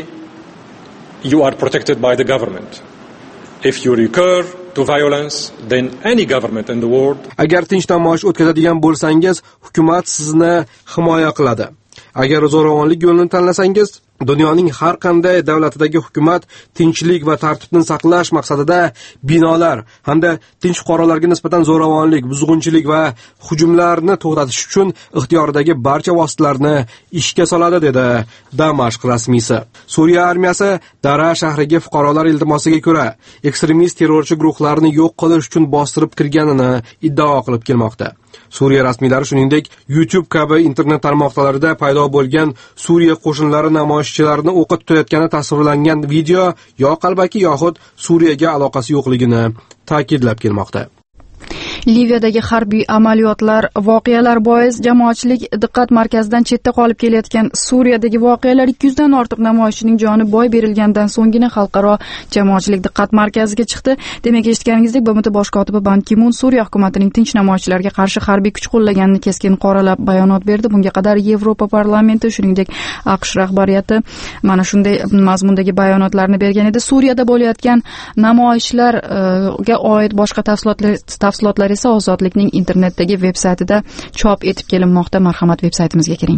you are protected by the government. If you recur to violence, then any government in the world. Agar tinch namoyish o'tkazadigan bo'lsangiz, hukumat sizni himoya qiladi. Agar zo'ravonlik yo'lini tanlasangiz, dunyoning har qanday davlatidagi hukumat tinchlik va tartibni saqlash maqsadida binolar hamda tinch fuqarolarga nisbatan zo'ravonlik, buzg'unchilik va hujumlarni to'xtatish uchun ixtiyoridagi barcha vositalarni ishga soladi, dedi Damashq rasmiysi. Suriya armiyasi Dara shahriga fuqarolar iltimosiga ko'ra ekstremist terrorchi guruhlarni yo'q qilish uchun bostirib kirganini iddao qilib kelmoqda. Suriya rasmiylari shuningdek YouTube kabi internet tarmoqlarida paydo bo'lgan Suriya qo'shinlari namoyishchilarni o'qib tutayotgani tasvirlangan video yo qalbaki yoxud Suriyaga aloqasi yo'qligini ta'kidlab kelmoqda. Liviyadagi harbiy amaliyotlar, voqealar bois jamoatchilik diqqat markazidan chetda qolib kelayotgan Suriyadagi voqealar ikki yuz dan ortiq namoyishchining joni boy berilgandan so'nggina xalqaro jamoatchilik diqqat markaziga chiqdi. Demak, eshitganingizdek, B M T bosh kotibi Ban Ki-mun Suriya hukumatining tinch namoyishchilarga qarshi harbiy kuch qo'llaganini keskin qoralab bayonot berdi. Bunga qadar Yevropa parlamenti, shuningdek AQSh rahbariyati mana shunday mazmundagi bayonotlarni bergan edi. Suriyada bo'layotgan namoyishlarga oid boshqa tafsilotlar tafsilotlar esa Ozodlikning internetdagi veb-saytida chop etib kelinmoqda. Marhamat, veb-saytimizga kiring.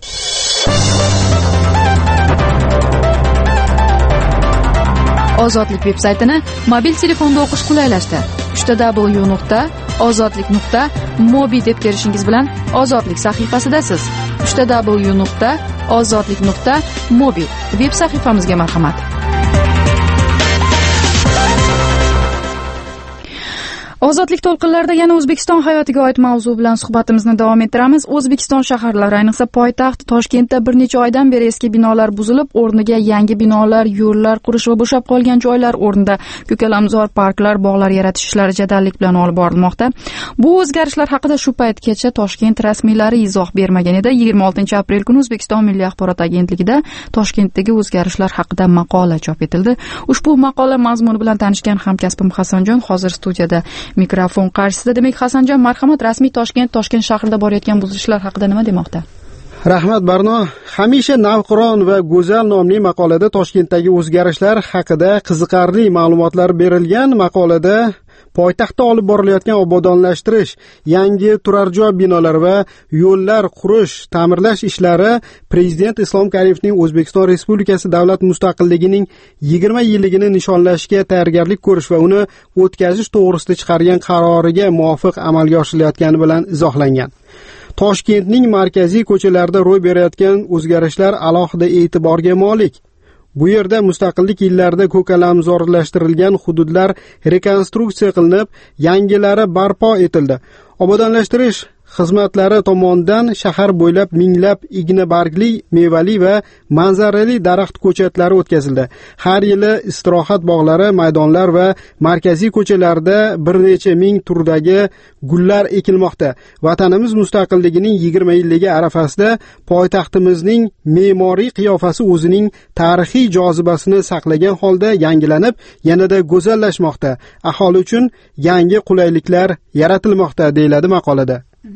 Ozodlik veb-saytini mobil telefonda o'qish qulaylashdi. w w w nuqta ozodlik nuqta mobi deb kirishingiz bilan Ozodlik sahifasidasiz. w w w nuqta ozodlik nuqta mobi veb sahifamizga marhamat. Ozodlik to'lqinlarida yana O'zbekiston hayotiga oid mavzu bilan suhbatimizni davom ettiramiz. O'zbekiston shaharlari, ayniqsa poytaxt Toshkentda bir necha oydan beri eski binolar buzilib, o'rniga yangi binolar, yo'llar qurish va bo'shab qolgan joylar o'rnida ko'kalamzor parklar, bog'lar yaratish ishlari jadallik bilan olib borilmoqda. Bu o'zgarishlar haqida shu paytgacha Toshkent rasmiylari izoh bermagan edi. yigirma oltinchi aprel kuni O'zbekiston Milliy axborot agentligida Toshkentdagi o'zgarishlar haqida maqola chop etildi. Ushbu maqola mazmuni bilan tanishgan hamkasbim Hasanjon hozir studiyada mikrofon qarshisida. Demak, Hasanjon, marhamat, rasmiy Toshkent Toshkent shahrida borayotgan buzilishlar haqida nima demoqda? Rahmat Barno. Hamisha navqiron va go'zal nomli maqolada Toshkentdagi o'zgarishlar haqida qiziqarli ma'lumotlar berilgan. Maqolada poytaxtda olib borilayotgan obodonlashtirish, yangi turar joy binolar va yo'llar qurish, ta'mirlash ishlari Prezident Islom Karimovning O'zbekiston Respublikasi davlat mustaqilligining yigirma yilligini nishonlashga tayyorgarlik ko'rish va uni o'tkazish to'g'risida chiqargan qaroriga muvofiq amalga oshirilayotgani bilan izohlangan. Toshkentning markaziy ko'chalarida ro'y berayotgan o'zgarishlar alohida e'tiborga molik. Bu yerda mustaqillik yillarida ko'kalamzorlashtirilgan hududlar rekonstruksiya qilinib, yangilari barpo etildi. Obodonlashtirish xizmatlari tomonidan shahar bo'ylab minglab igna bargli, mevali va manzarali daraxt ko'chatlari o'tkazildi. Har yili istirohat bog'lari, maydonlar va markaziy ko'chalarda bir necha ming turdagi gullar ekilmoqda. Vatanimiz mustaqilligining yigirma yilligi arafasida poytaxtimizning me'moriy qiyofasi o'zining tarixiy jozibasini saqlagan holda yangilanib, yanada go'zallashmoqda. Aholi uchun yangi qulayliklar yaratilmoqda, deyiladi maqolada.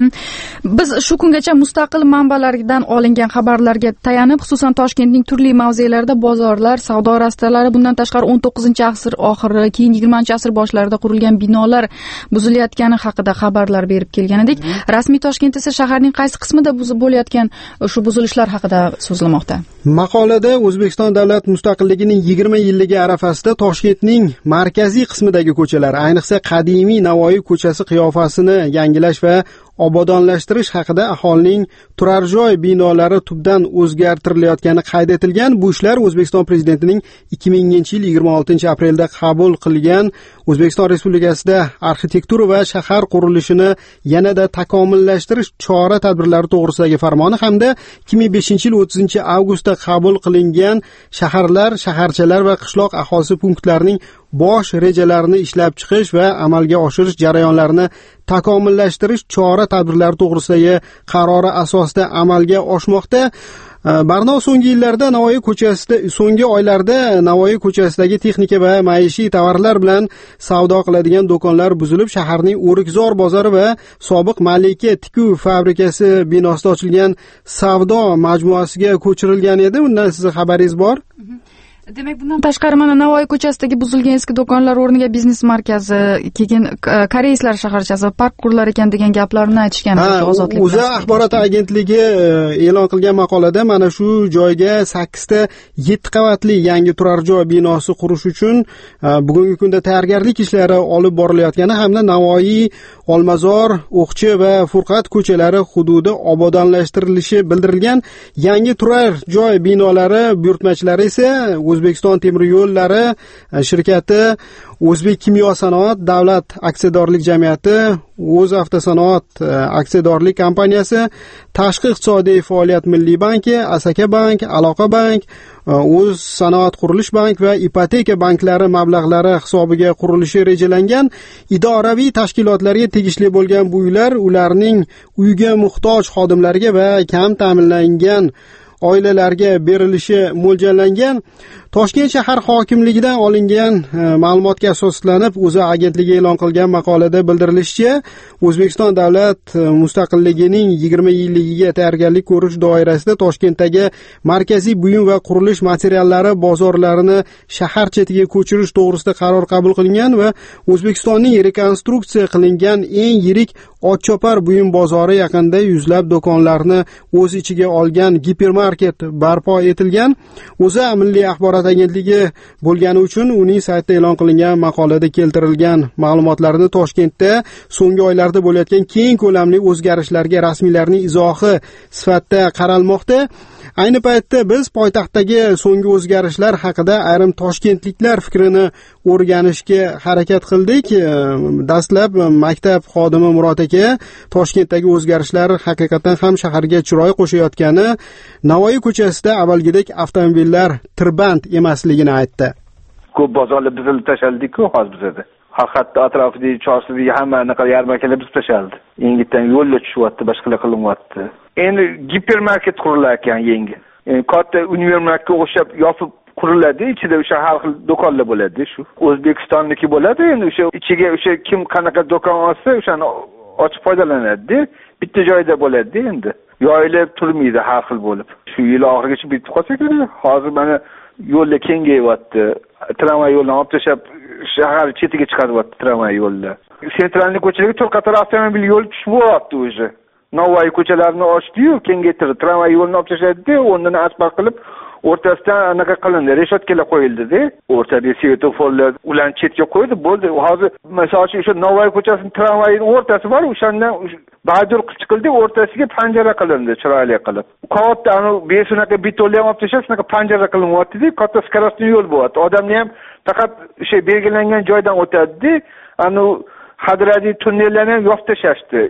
Biz shu kungacha mustaqil manbalardan olingan xabarlarga tayanib, xususan Toshkentning turli mavzelarida bozorlar, savdo rastalari, bundan tashqari o'n to'qqizinchi asr oxiri, keyin yigirmanchi asr boshlarida qurilgan binolar buzilayotgani haqida xabarlar berib kelgan edik. Rasmiy Toshkent esa shaharning qaysi qismida buzib bo'layotgan shu buzilishlar haqida so'zlamoqda. Maqolada O'zbekiston davlat mustaqilligining yigirma yilligi arafasida Toshkentning markaziy qismidagi ko'chalar, ayniqsa qadimiy Navoiy ko'chasi qiyofasini yangilash va obodonlashtirish haqida aholining turar joy binolari tubdan o'zgartirilayotgani qayd etilgan. Bu ishlar O'zbekiston prezidentining ikki minginchi yil yigirma oltinchi aprelda qabul qilgan O'zbekiston Respublikasida arxitektura va shahar qurilishini yanada takomillashtirish chora-tadbirlari to'g'risidagi farmoni hamda ikki ming beshinchi yil o'ttizinchi avgustda qabul qilingan shaharlar, shaharchalar va qishloq aholisi punktlarining bosh rejalarini ishlab chiqish va amalga oshirish jarayonlarini takomillashtirish chora-tadbirlari to'g'risidagi qarori asosida amalga oshmoqda. Barno so'nggi yillarda Navoiy ko'chasida, so'nggi oylarda Navoiy ko'chasidagi texnika va maishiy tovarlar bilan savdo qiladigan do'konlar buzilib, shaharning O'rikzor bozori va sobiq Malika tikuv fabrikasi binosida ochilgan savdo majmuasiga ko'chirilgan edi. Undan sizning xabaringiz bor? Demak, bundan tashqari mana Navoiy ko'chasidagi buzilgan eski do'konlar o'rniga biznes markazi, keyin koreyslar shaharchasi, park qurilar ekan degan gaplarni aytishgan o'sha ozodlik. O'zA axborot agentligi e'lon qilgan maqolada mana shu joyga sakkizta yetti qavatli yangi turar joy binosi qurish uchun bugungi kunda tayyorgarlik ishlari olib borilayotgani hamda Navoiy, Olmazor, O'qchi va Furqat ko'chalari hududi obodonlashtirilishi bildirilgan. Yangi turar joy binolari buyurtmachilari esa O'zbekiston temir yo'llari shirkati, O'zbek kimyo sanoat davlat aksiyadorlik jamiyati, O'z avtosanoat aksiyadorlik kompaniyasi, Tashqi iqtisodiy faoliyat milliy banki, Asaka bank, Aloqa bank, O'z sanoat qurilish bank va ipoteka banklari mablag'lari hisobiga qurilishi rejalangan. Idoraviy tashkilotlarga tegishli bo'lgan bu uylar ularning uyga muhtoj xodimlariga va kam ta'minlangan oilalarga berilishi mo'ljallangan. Toshkent shahar hokimligidan olingan ma'lumotga asoslanib, O'zA agentligi e'lon qilgan maqolada bildirilishicha, O'zbekiston davlat mustaqilligining yigirma yilligiga tayyorgarlik ko'rish doirasida Toshkentdagi markaziy buyum va qurilish materiallari bozorlarini shahar chetiga ko'chirish to'g'risida qaror qabul qilingan va O'zbekistonning rekonstruksiya qilingan eng yirik otchopar buyum bozori yaqinida yuzlab do'konlarni o'z ichiga olgan gipermarket barpo etilgan. O'zA milliy axborot agentligi bo'lgani uchun uning saytida e'lon qilingan maqolada keltirilgan ma'lumotlarni Toshkentda so'nggi oylarda bo'layotgan keng ko'lamli o'zgarishlarga rasmiylarning izohi sifatida qaralmoqda. Ayni paytda biz poytaxtdagi so'nggi o'zgarishlar haqida ayrim toshkentliklar fikrini o'rganishga harakat qildik. Dastlab maktab xodimi Murod aka Toshkentdagi o'zgarishlar haqiqatan ham shaharga chiroy qo'shayotgani, Navoiy ko'chasida avvalgidek avtomobillar tirband emasligini aytdi. Ko'p bozorlar buzilib tashaldi-ku hozir bizda. Haqiqatda atrofidagi chorsidagi hamma anaqa yarmarkalar buzib tashaldi. Yengitdan yo'llar tushyapti, boshqalar qilinyapti. Endi gipermarket qurilar ekan yangi. Katta univermarketga o'xshab yopib quriladi, ichida o'sha har xil do'konlar bo'ladi shu. O'zbekistonniki bo'ladi, endi o'sha ichiga o'sha kim qanaqa do'kon olsa, o'shani ochib foydalanadi. Bitta joyda bo'ladi endi. Yoyilib turmaydi har xil bo'lib. Shu yil oxirigacha bitib qolsa kerak. Hozir mana yo'llar kengayapti. Tramvay yo'lini olib tashlab shahar chetiga chiqaryapti tramvay yo'llar. Sentralniy ko'chalarga to'rt qator avtomobil yo'li tushib o'zi. Navoiy ko'chalarini ochdi-yu, kengaytirib tramvay yo'lini olib tashladi, o'rnini asfalt qilib, o'rtasidan anaqa qilindi, reshotkalar qo'yildi-da. O'rtada svetoforlar ularni chetga qo'ydi, bo'ldi. Hozir masalan o'sha Navoiy ko'chasining tramvayining o'rtasi bor, o'shandan ba'dur chiqildi, o'rtasiga panjara qilindi, chiroyli qilib. Katta anu besunaqa betonli ham olib tashlab, shunaqa panjara qilinyapti-da, katta skоростной yo'l bo'lyapti. Odamni ham faqat o'sha belgilangan joydan o'tadi-da, anu hadradiy tunnellarni ham yopib tashlashdi.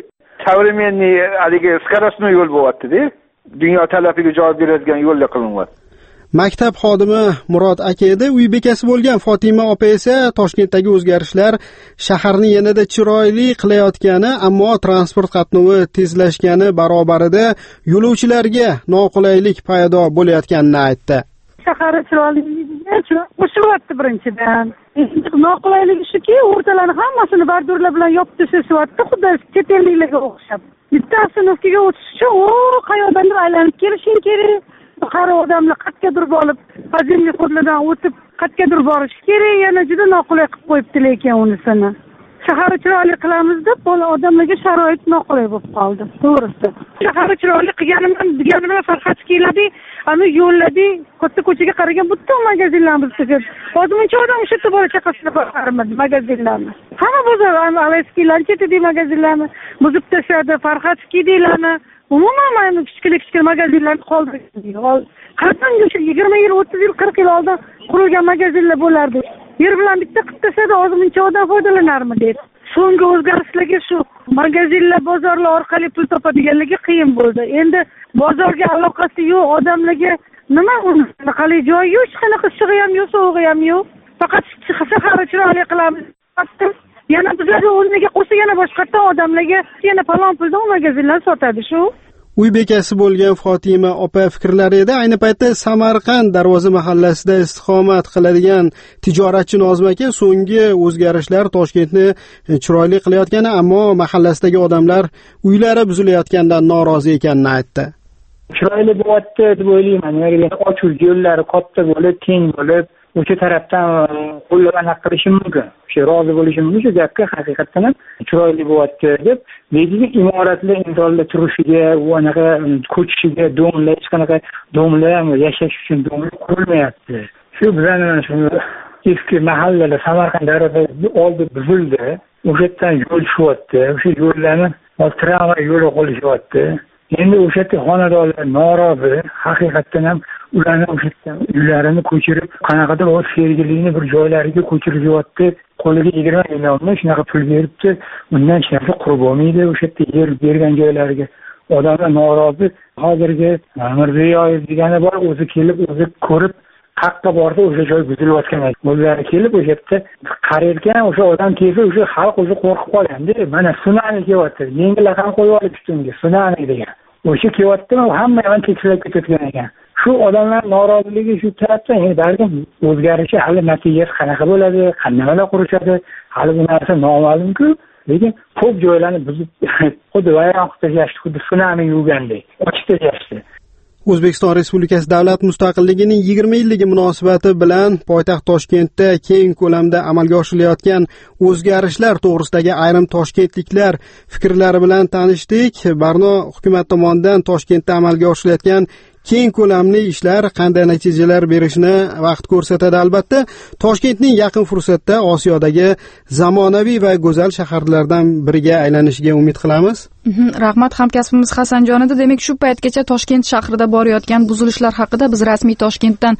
современный haligi скоростной yo'l bo'lyapti-da. Dunyo talabiga javob beradigan yo'llar qilinyapti. Maktab xodimi Murod aka edi. Uy bekasi bo'lgan Fotima opa esa Toshkentdagi o'zgarishlar shaharni yanada chiroyli qilayotgani, ammo transport qatnovi tezlashgani barobarida yo'lovchilarga noqulaylik paydo bo'layotganini aytdi. Shahar chiroyligiga qo'shyapti birinchidan. Noqulayligi shuki, o'rtalarni hammasini bardurlar bilan yopib tashyapti, xuddi chet elliklarga o'xshab. Bitta avtomobilga o'tish uchun o qayoqdandir aylanib kelishing kerak. Qari odamlar qatgadir olib, Fazilli xodlardan o'tib qatgadir borish kerak. Yana juda noqulay qilib qo'yibdi lekin unisini. Shaharni chiroyli qilamiz deb, bola odamlarga sharoit noqulay bo'lib qoldi. To'g'risi. Shaharni chiroyli qilganimdan deganimda farqatkilarni ana yo'lladi, katta ko'chaga qaragan butun magazinlarimiz tushib. Hozircha odam o'sha yerda bola chaqasini boqarmadi magazinlarni. Hamma bozor, Aleyskilar chetidagi magazinlarni buzib tashladi, Farxatskiy deylarni. Umuman mana kichik-kichik magazinlarni qoldirgan. Qatdan o'sha yigirma yil, o'ttiz yil, qirq yil oldin qurilgan magazinlar bo'lardi. Yer bilan bitta qilib tashladi, hozircha odam foydalanarmi deb. So'nggi o'zgarishlarga shu magazinlar, bozorlar orqali pul topadiganligi qiyin bo'ldi. Endi bozorga aloqasi yo'q odamlarga nima uni qanday joy yo'q, hech qanaqa issiqi ham yo'q, sovug'i ham yo'q. Faqat shaharni chiroyli qilamiz. Yana bizlarga o'rniga qo'shsa yana boshqatdan odamlarga yana palon puldan magazinlar sotadi shu. Uy bekasi bo'lgan Fotima opa fikrlari edi. Ayni paytda Samarqand Darvoza mahallasida istiqomat qiladigan tijoratchi Nozim aka so'nggi o'zgarishlar Toshkentni chiroyli qilayotgani, ammo mahallasidagi odamlar uylari buzilayotganidan norozi ekanini aytdi. Chiroyli bo'lyapti deb o'ylayman. Ochiq yo'llari katta bo'lib, keng bo'lib, o'sha tarafdan qo'llanma qilishim mumkin. O'sha rozi bo'lishim mumkin. Shu gapga haqiqatan ham chiroyli bo'lyapti deb, lekin imoratlar insonlar turishiga, u anaqa ko'chishiga, domlar, hech qanaqa domlar yashash uchun domlar qurilmayapti. Shu bilan shu eski mahallalar Samarqand darvozasi oldi buzildi. O'sha yerdan yo'l tushyapti. O'sha yo'llarni tramvay yo'li qo'yishyapti. Endi o'sha yerda xonadonlar norozi, haqiqatan ham ularni o'sha yerdan uylarini ko'chirib, qanaqadir o'z sergiligini bir joylariga ko'chirib yotdi. Qo'liga yigirma milliondan shunaqa pul beribdi. Undan hech narsa qurib bo'lmaydi o'sha yerda yer bergan joylariga. Odamlar norozi. Hozirgi Mirziyoyev degani bor, o'zi kelib, o'zi ko'rib, haqqa bordi, o'sha joy buzilayotgan. O'zlari kelib o'sha yerda qarayotgan, o'sha odam kelsa, o'sha xalq o'zi qo'rqib qolganda, mana sunami kelyapti. Yengil raqam qo'yib olib ustunga, sunami degan. O'sha kelyapti, hamma ham tekshirib ketayotgan ekan. Shu odamlar noroziligi shu tarafdan, ya'ni balkim o'zgarishi hali natijasi qanaqa bo'ladi, qanday qurishadi, hali bu narsa noma'lum-ku, lekin ko'p joylarni buzib, xuddi vayron qilib tashlashdi, xuddi sunami yuvgandek, ochib tashlashdi. O'zbekiston Respublikasi davlat mustaqilligining yigirma yilligi munosabati bilan poytaxt Toshkentda keng ko'lamda amalga oshirilayotgan o'zgarishlar to'g'risidagi ayrim toshkentliklar fikrlari bilan tanishdik. Barno hukumat tomonidan Toshkentda amalga oshirilayotgan keng ko'lamli ishlar qanday natijalar berishini vaqt ko'rsatadi albatta. Toshkentning yaqin fursatda Osiyodagi zamonaviy va go'zal shaharlardan biriga aylanishiga umid qilamiz. Rahmat hamkasbimiz Hasanjon edi. Demak, shu paytgacha Toshkent shahrida borayotgan buzilishlar haqida biz rasmiy Toshkentdan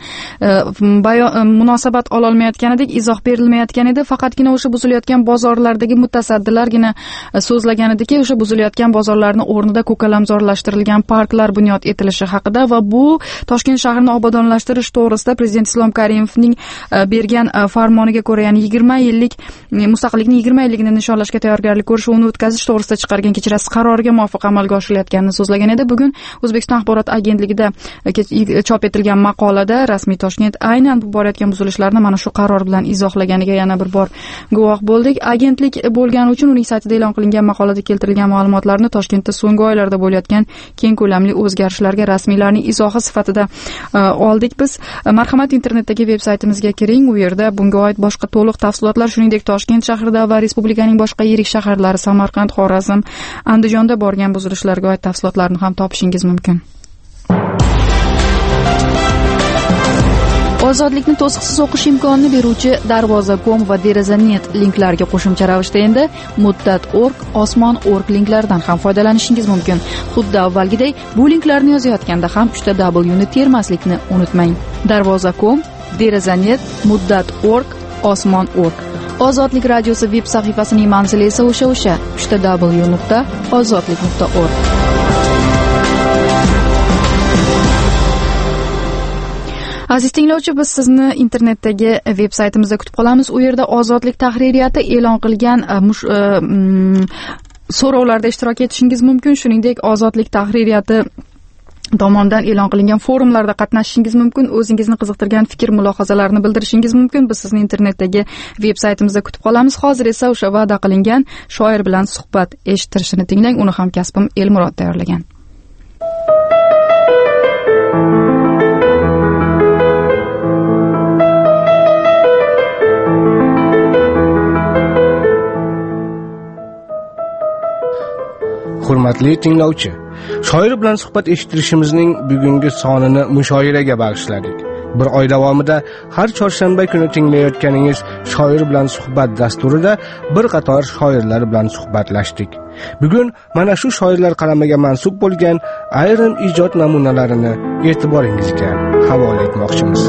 e, munosabat ola olmayotgan edik, izoh berilmayotgan edi. Faqatgina o'sha buzilayotgan bozorlardagi mutasaddilargina so'zlagan ediki, o'sha buzilayotgan bozorlarning o'rnida ko'kalamzorlashtirilgan parklar bunyod etilishi haqida va bu Toshkent shahrini obodonlashtirish to'g'risida Prezident Islom Karimovning bergan farmoniga ko'ra, ya'ni yigirma yillik mustaqillikning yigirma yilligini nishonlashga tayyorgarlik ko'rish va uni o'tkazish to'g'risida chiqargan kechirasiz qaroriga muvofiq amalga oshirilayotganini so'zlagan edi. Bugun O'zbekiston axborot agentligida chop etilgan maqolada rasmiy Toshkent aynan bu borayotgan buzilishlarni mana shu qaror bilan izohlaganiga yana bir bor guvoh bo'ldik. Agentlik bo'lgani uchun uning saytida e'lon qilingan maqolada keltirilgan ma'lumotlarni Toshkentda so'nggi oylarda bo'layotgan keng ko'lamli o'zgarishlarga rasmiylarning izohi sifatida oldik biz. Marhamat internetdagi veb-saytimizga kiring. U yerda bunga oid boshqa to'liq tafsilotlar, shuningdek Toshkent shahrida va respublikaning boshqa yirik shaharlari Samarqand, Xorazm, Andijonda borgan buzilishlarga oid tafsilotlarni ham topishingiz mumkin. Ozodlikni to'siqsiz o'qish imkonini beruvchi Darvoza nokta com va Deraza nokta net linklarga qo'shimcha ravishda endi Muddat nokta org, Osmon nokta org linklaridan ham foydalanishingiz mumkin. Xuddi avvalgidek bu linklarni yozayotganda ham uchta W ni termaslikni unutmang. Darvoza nokta com, Deraza nokta net, Muddat nokta org, Osmon nokta org. Ozodlik radiosi veb sahifasining manzili esa o'sha o'sha uchta w nuqta ozodlik nuqta org. Aziz tinglovchi, biz sizni internetdagi veb saytimizda kutib qolamiz. U yerda Ozodlik tahririyati e'lon qilgan so'rovlarda ishtirok etishingiz mumkin. Shuningdek, Ozodlik tahririyati tomonidan e'lon qilingan forumlarda qatnashishingiz mumkin. O'zingizni qiziqtirgan fikr, mulohazalarni bildirishingiz mumkin. Biz sizni internetdagi veb saytimizda kutib qolamiz. Hozir esa o'sha va'da qilingan shoir bilan suhbat eshittirishini tinglang. Uni ham kasbim Elmurod tayyorlagan. Hurmatli tinglovchi, shoir bilan suhbat eshittirishimizning bugungi sonini mushoiraga bag'ishladik. Bir oy davomida har chorshanba kuni tinglayotganingiz shoir bilan suhbat dasturida bir qator shoirlar bilan suhbatlashdik. Bugun mana shu shoirlar qalamiga mansub bo'lgan ayrim ijod namunalarini e'tiboringizga havola etmoqchimiz.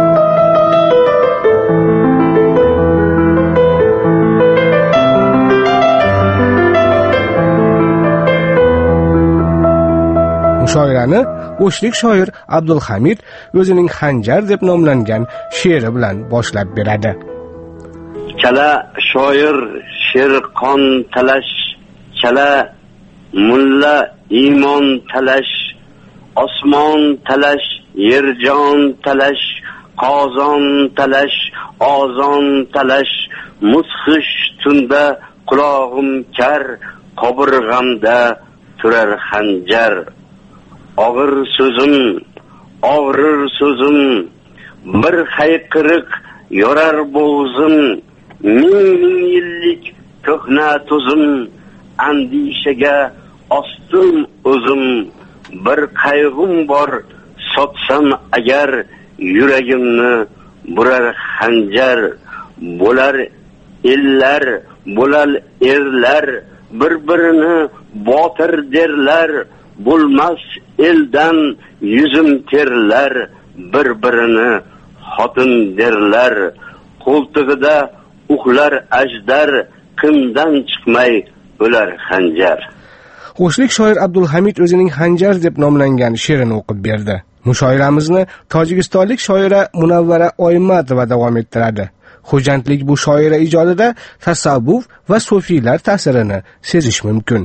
Shoirani o'shlik shoir Abdulhamid o'zining Xanjar deb nomlangan she'ri bilan boshlab beradi. Chala shoir she'r qon talash, chala mulla iymon talash, osmon talash, yerjon talash, qozon talash, ozon talash, muzxish tunda qulog'im kar, qobirg'amda turar xanjar. Og'ir so'zim, og'rir so'zim, bir hayqiriq yorar bo'g'zim, ming ming yillik ko'hna tuzim, andishaga ostim o'zim, bir qayg'um bor, sotsam agar yuragimni burar xanjar. Bo'lar ellar, bo'lar erlar, bir-birini botir derlar, bo'lmas eldan yuzim terlar, bir-birini xotin derlar. Qo'ltig'ida uxlar ajdar, qindan chiqmay o'lar xanjar. O'shlik shoir Abdulhamid o'zining Xanjar deb nomlangan she'rini o'qib berdi. Mushoiramizni tojikistonlik shoira Munavvara Oymatova davom ettiradi. Xo'jandlik bu shoira ijodida tasavvuf va sufiylar ta'sirini sezish mumkin.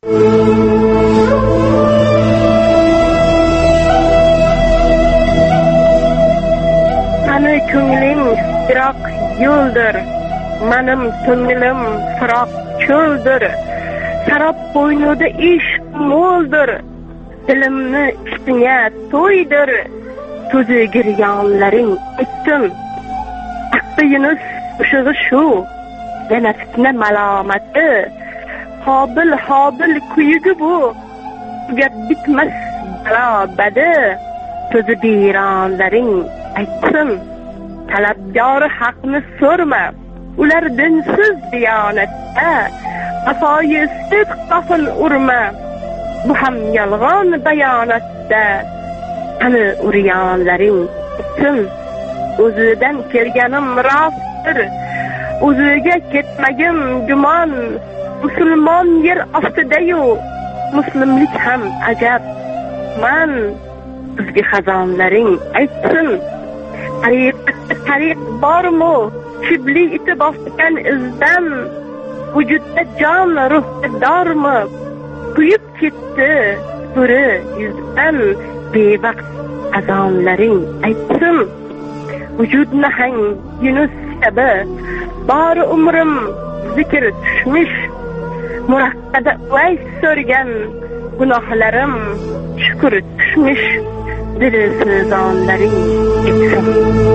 Mani ko'nglim firoq yo'ldir, menim ko'nglim firoq cho'ldir. Sarob bo'ynida ishq mo'ldir, dilimni ishtinga to'ydir. Tuzi giryonlaring aytdim, aqdi Yunus ushug'i shu, yana fitna malomati. Qobil hobil kuyugi bu, gap bitmas balo badi. Tuzi biyronlaring aytdim, talabgori haqni so'rma, ular dinsiz diyonatda. Afoyi sidq qafil urma, bu ham yolg'on bayonatda. Qani uryonlaring aytdim, o'zidan kelganim rostdir, o'ziga ketmagim gumon. Musulmon yer ostida-yu, muslimlik ham ajab. Man bizga xazonlaring aytsin, tariqatda tariq bormi? Shibli iti bosgan izdan, vujudda jon ruhda dormi? Kuyib ketdi suri yuzdan, bevaqt azonlaring aytsin. Vujudni hang Yunus kabi, bor umrim zikr tushmish. Muraqqada vays so'rgan gunohlarim shukr tushmish. Dil so'zonlaring aytsin.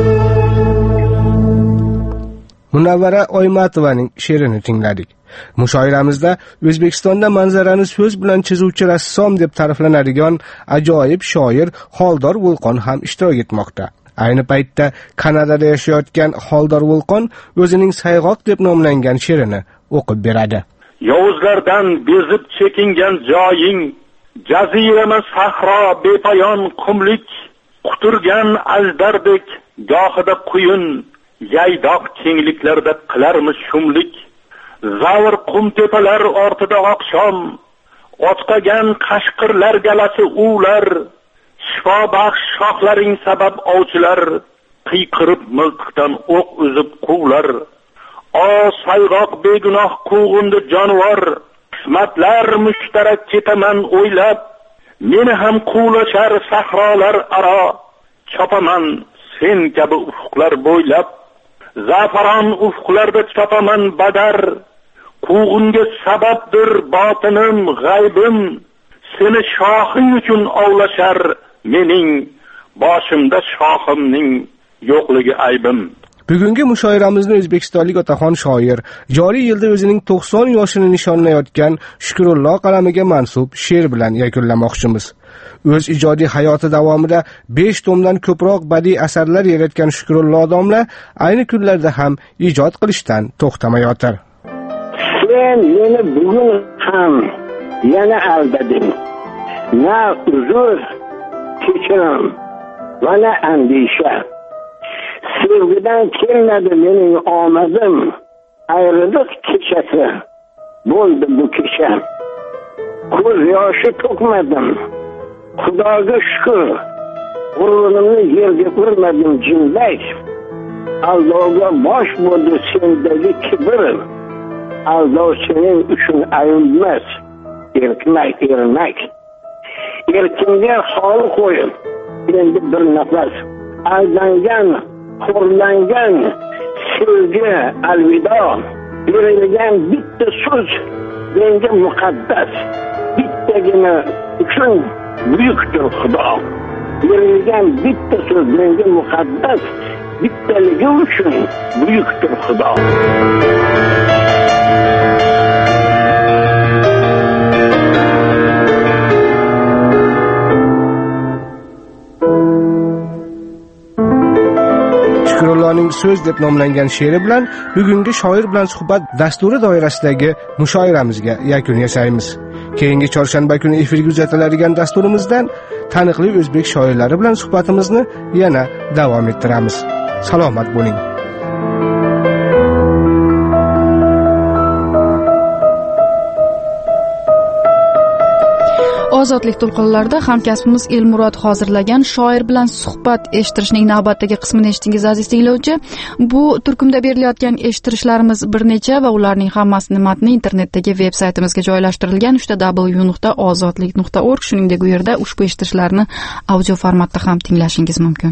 Munavvara Oymatovaning she'rini tingladik. Mushoiramizda O'zbekistonda manzarani so'z bilan chizuvchi rassom deb ta'riflanadigan ajoyib shoir Xoldor Vulqon ham ishtirok etmoqda. Ayni paytda Kanadada yashayotgan Xoldor Vulqon o'zining Sayg'oq deb nomlangan she'rini o'qib beradi. Yovuzlardan bezib chekingan joying, jazirama sahro bepoyon qumlik, quturgan ajdardek gohida quyun, yaydoq kengliklarda qilarmiz shumlik. Zavr qum tepalar ortida oqshom, otqagan qashqirlar galasi ular, shifo baxsh shoxlaring sabab ovchilar, qiyqirib miltiqdan o'q uzib quvlar. O sayg'oq begunoh quvg'indi jonivor, qismatlar mushtarak ketaman o'ylab, meni ham quvlashar sahrolar aro, chopaman sen kabi ufqlar bo'ylab. Zafaron ufqlarda chopaman badar, quvg'inga sababdir botinim g'aybim, seni shohing uchun ovlashar mening, boshimda shohimning yo'qligi aybim. Bugungi mushoiramizni o'zbekistonlik otaxon shoir joriy yilda o'zining to'qson yoshini nishonlayotgan Shukrullo qalamiga mansub she'r bilan yakunlamoqchimiz. O'z ijodiy hayoti davomida besh tomdan ko'proq badiiy asarlar yaratgan Shukrullo domla ayni kunlarda ham ijod qilishdan to'xtamayotir. Sen meni bugun ham yana aldading. Na uzr, kechirim va na andisha. Sevgidan kelmadi mening omadim, ayriliq kechasi bo'ldi bu kecha. Ko'z yoshi to'kmadim, Xudoga shukr, g'ururimni yerga urmadim jindak. Aldovga bosh bo'ldi sendagi kibr, aldovchining uchun ayolmas, erkmak ermak. Erkinga hol qo'yib, endi bir nafas aldangan, xo'rlangan sevgi alvido. Berilgan bitta so'z menga muqaddas, bittagina uchun buyukdir Xudo. Berilgan bitta so'z menga muqaddas, bittaligi uchun buyukdir Xudo. Shukrulloning so'z deb nomlangan she'ri bilan bugungi shoir bilan suhbat dasturi doirasidagi mushoiramizga yakun yasaymiz. Keyingi chorshanba kuni efirga uzatiladigan dasturimizdan taniqli o'zbek shoirlari bilan suhbatimizni yana davom ettiramiz. Salomat bo'ling. Ozodlik to'lqinlarida hamkasbimiz Elmurod hozirlagan shoir bilan suhbat eshittirishning navbatdagi qismini eshitdingiz aziz tinglovchi. Bu turkumda berilayotgan eshittirishlarimiz bir necha va ularning hammasining matni internetdagi veb-saytimizga joylashtirilgan uchta w nuqta ozodlik nuqta org. Shuningdek, u yerda ushbu eshittirishlarni audio formatda ham tinglashingiz mumkin.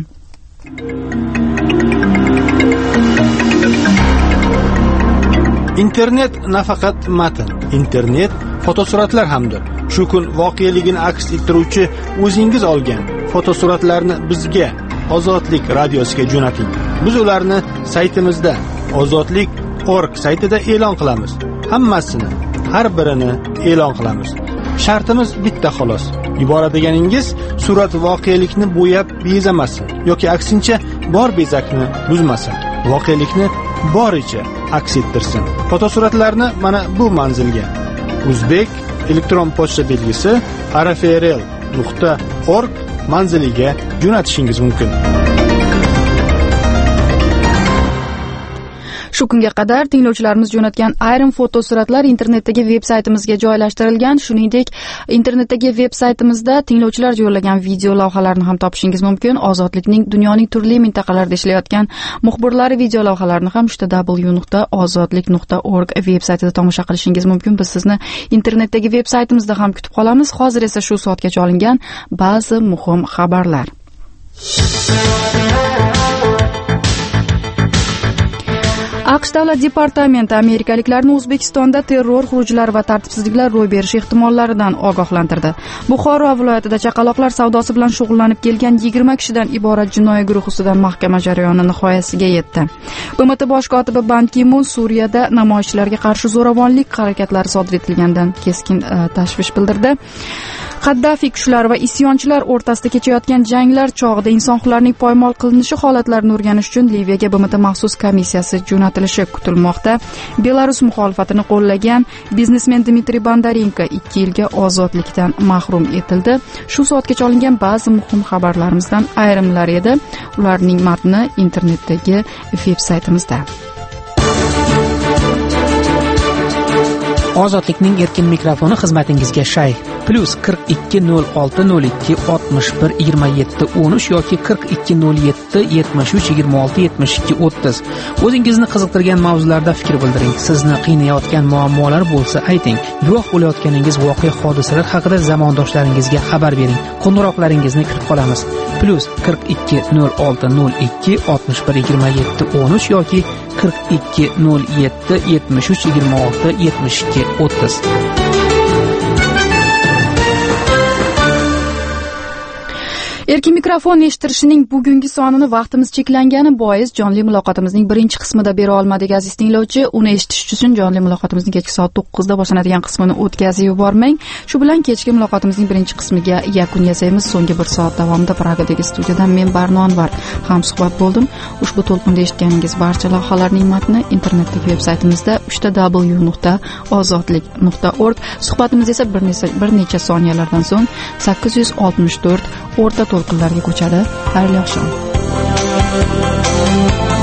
Internet nafaqat matn, internet fotosuratlar hamdir. Shu kun voqeligini aks ettiruvchi o'zingiz olgan fotosuratlarni bizga Ozodlik radiosiga jo'nating. Biz ularni saytimizda ozodlik nuqta org saytida e'lon qilamiz. Hammasini, har birini e'lon qilamiz. Shartimiz bitta xolos. Yuboradiganingiz surat voqelikni bo'yab bezamasin yoki aksincha bor bezakni buzmasin. Voqelikni boricha aks ettirsin. Fotosuratlarni mana bu manzilga Uzbek elektron pochta belgisi r f r l nuqta org manziliga jo'natishingiz mumkin. Shu kunga qadar tinglovchilarimiz jo'natgan ayrim fotosuratlar internetdagi veb-saytimizga joylashtirilgan. Shuningdek, internetdagi veb-saytimizda tinglovchilar yo'llagan video lavhalarni ham topishingiz mumkin. Ozodlikning dunyoning turli mintaqalarida ishlayotgan muxbirlari video lavhalarini ham uchta w nuqta ozodlik nuqta org veb-saytida tomosha qilishingiz mumkin. Biz sizni internetdagi veb-saytimizda ham kutib qolamiz. Hozir esa shu soatgacha olingan ba'zi muhim xabarlar. AQSh Davlat departamenti amerikaliklarni O'zbekistonda terror xurujlari va tartibsizliklar ro'y berishi ehtimollaridan ogohlantirdi. Buxoro viloyatida chaqaloqlar savdosi bilan shug'ullanib kelgan yigirma kishidan iborat jinoiy guruh ustidan mahkama jarayoni nihoyasiga yetdi. B M T bosh kotibi Ban Ki-mun Suriyada namoyishchilarga qarshi zo'ravonlik harakatlari sodir etilganidan keskin uh, tashvish bildirdi. Qaddafi kuchlari va isyonchilar o'rtasida kechayotgan janglar chog'ida inson huquqlarining poymol qilinishi holatlarini o'rganish uchun Liviyaga B M T maxsus komissiyasi jo'natildi. etilishi kutilmoqda. Belarus muxolifatini qo'llagan biznesmen Dmitriy Bondarenko ikki yilga ozodlikdan mahrum etildi. Shu soatgacha olingan ba'zi muhim xabarlarimizdan ayrimlari edi. Ularning matni internetdagi veb-saytimizda. Ozodlikning erkin mikrofoni xizmatingizga shay. Plus qirq ikki nol olti nol ikki oltmish bir yigirma yetti o'n uch yoki qirq ikki nol yetti yetmish uch yigirma olti yetmish ikki o'ttiz. O'zingizni qiziqtirgan mavzularda fikr bildiring. Sizni qiynayotgan muammolar bo'lsa ayting. Guvoh bo'layotganingiz voqea hodisalar haqida zamondoshlaringizga xabar bering. Qo'ng'iroqlaringizni kutib qolamiz. Plus qirq ikki nol olti nol ikki oltmish bir yigirma yetti o'n uch yoki qirq ikki nol yetti yetmish uch yigirma olti yetmish ikki o'ttiz. Erkin mikrofon eshittirishining bugungi sonini vaqtimiz cheklangani bois jonli muloqotimizning birinchi qismida bera olmadik aziz tinglovchi. Uni eshitish uchun jonli muloqotimizning kechki soat to'qqizda boshlanadigan qismini o'tkazib yubormang. Shu bilan kechki muloqotimizning birinchi qismiga yakun yasaymiz. So'nggi bir soat davomida Pragadagi studiyadan men Barno Anvar ham suhbat bo'ldim. Ushbu to'lqinda eshitganingiz barcha lavhalarning matni internetdagi veb-saytimizda uch ta w nuqta ozodlik nuqta org. Suhbatimiz esa bir necha bir necha soniyalardan so'ng sakkiz yuz oltmish to'rt o'rta to'lqinlarga ko'chadi. Xayrli oqshom.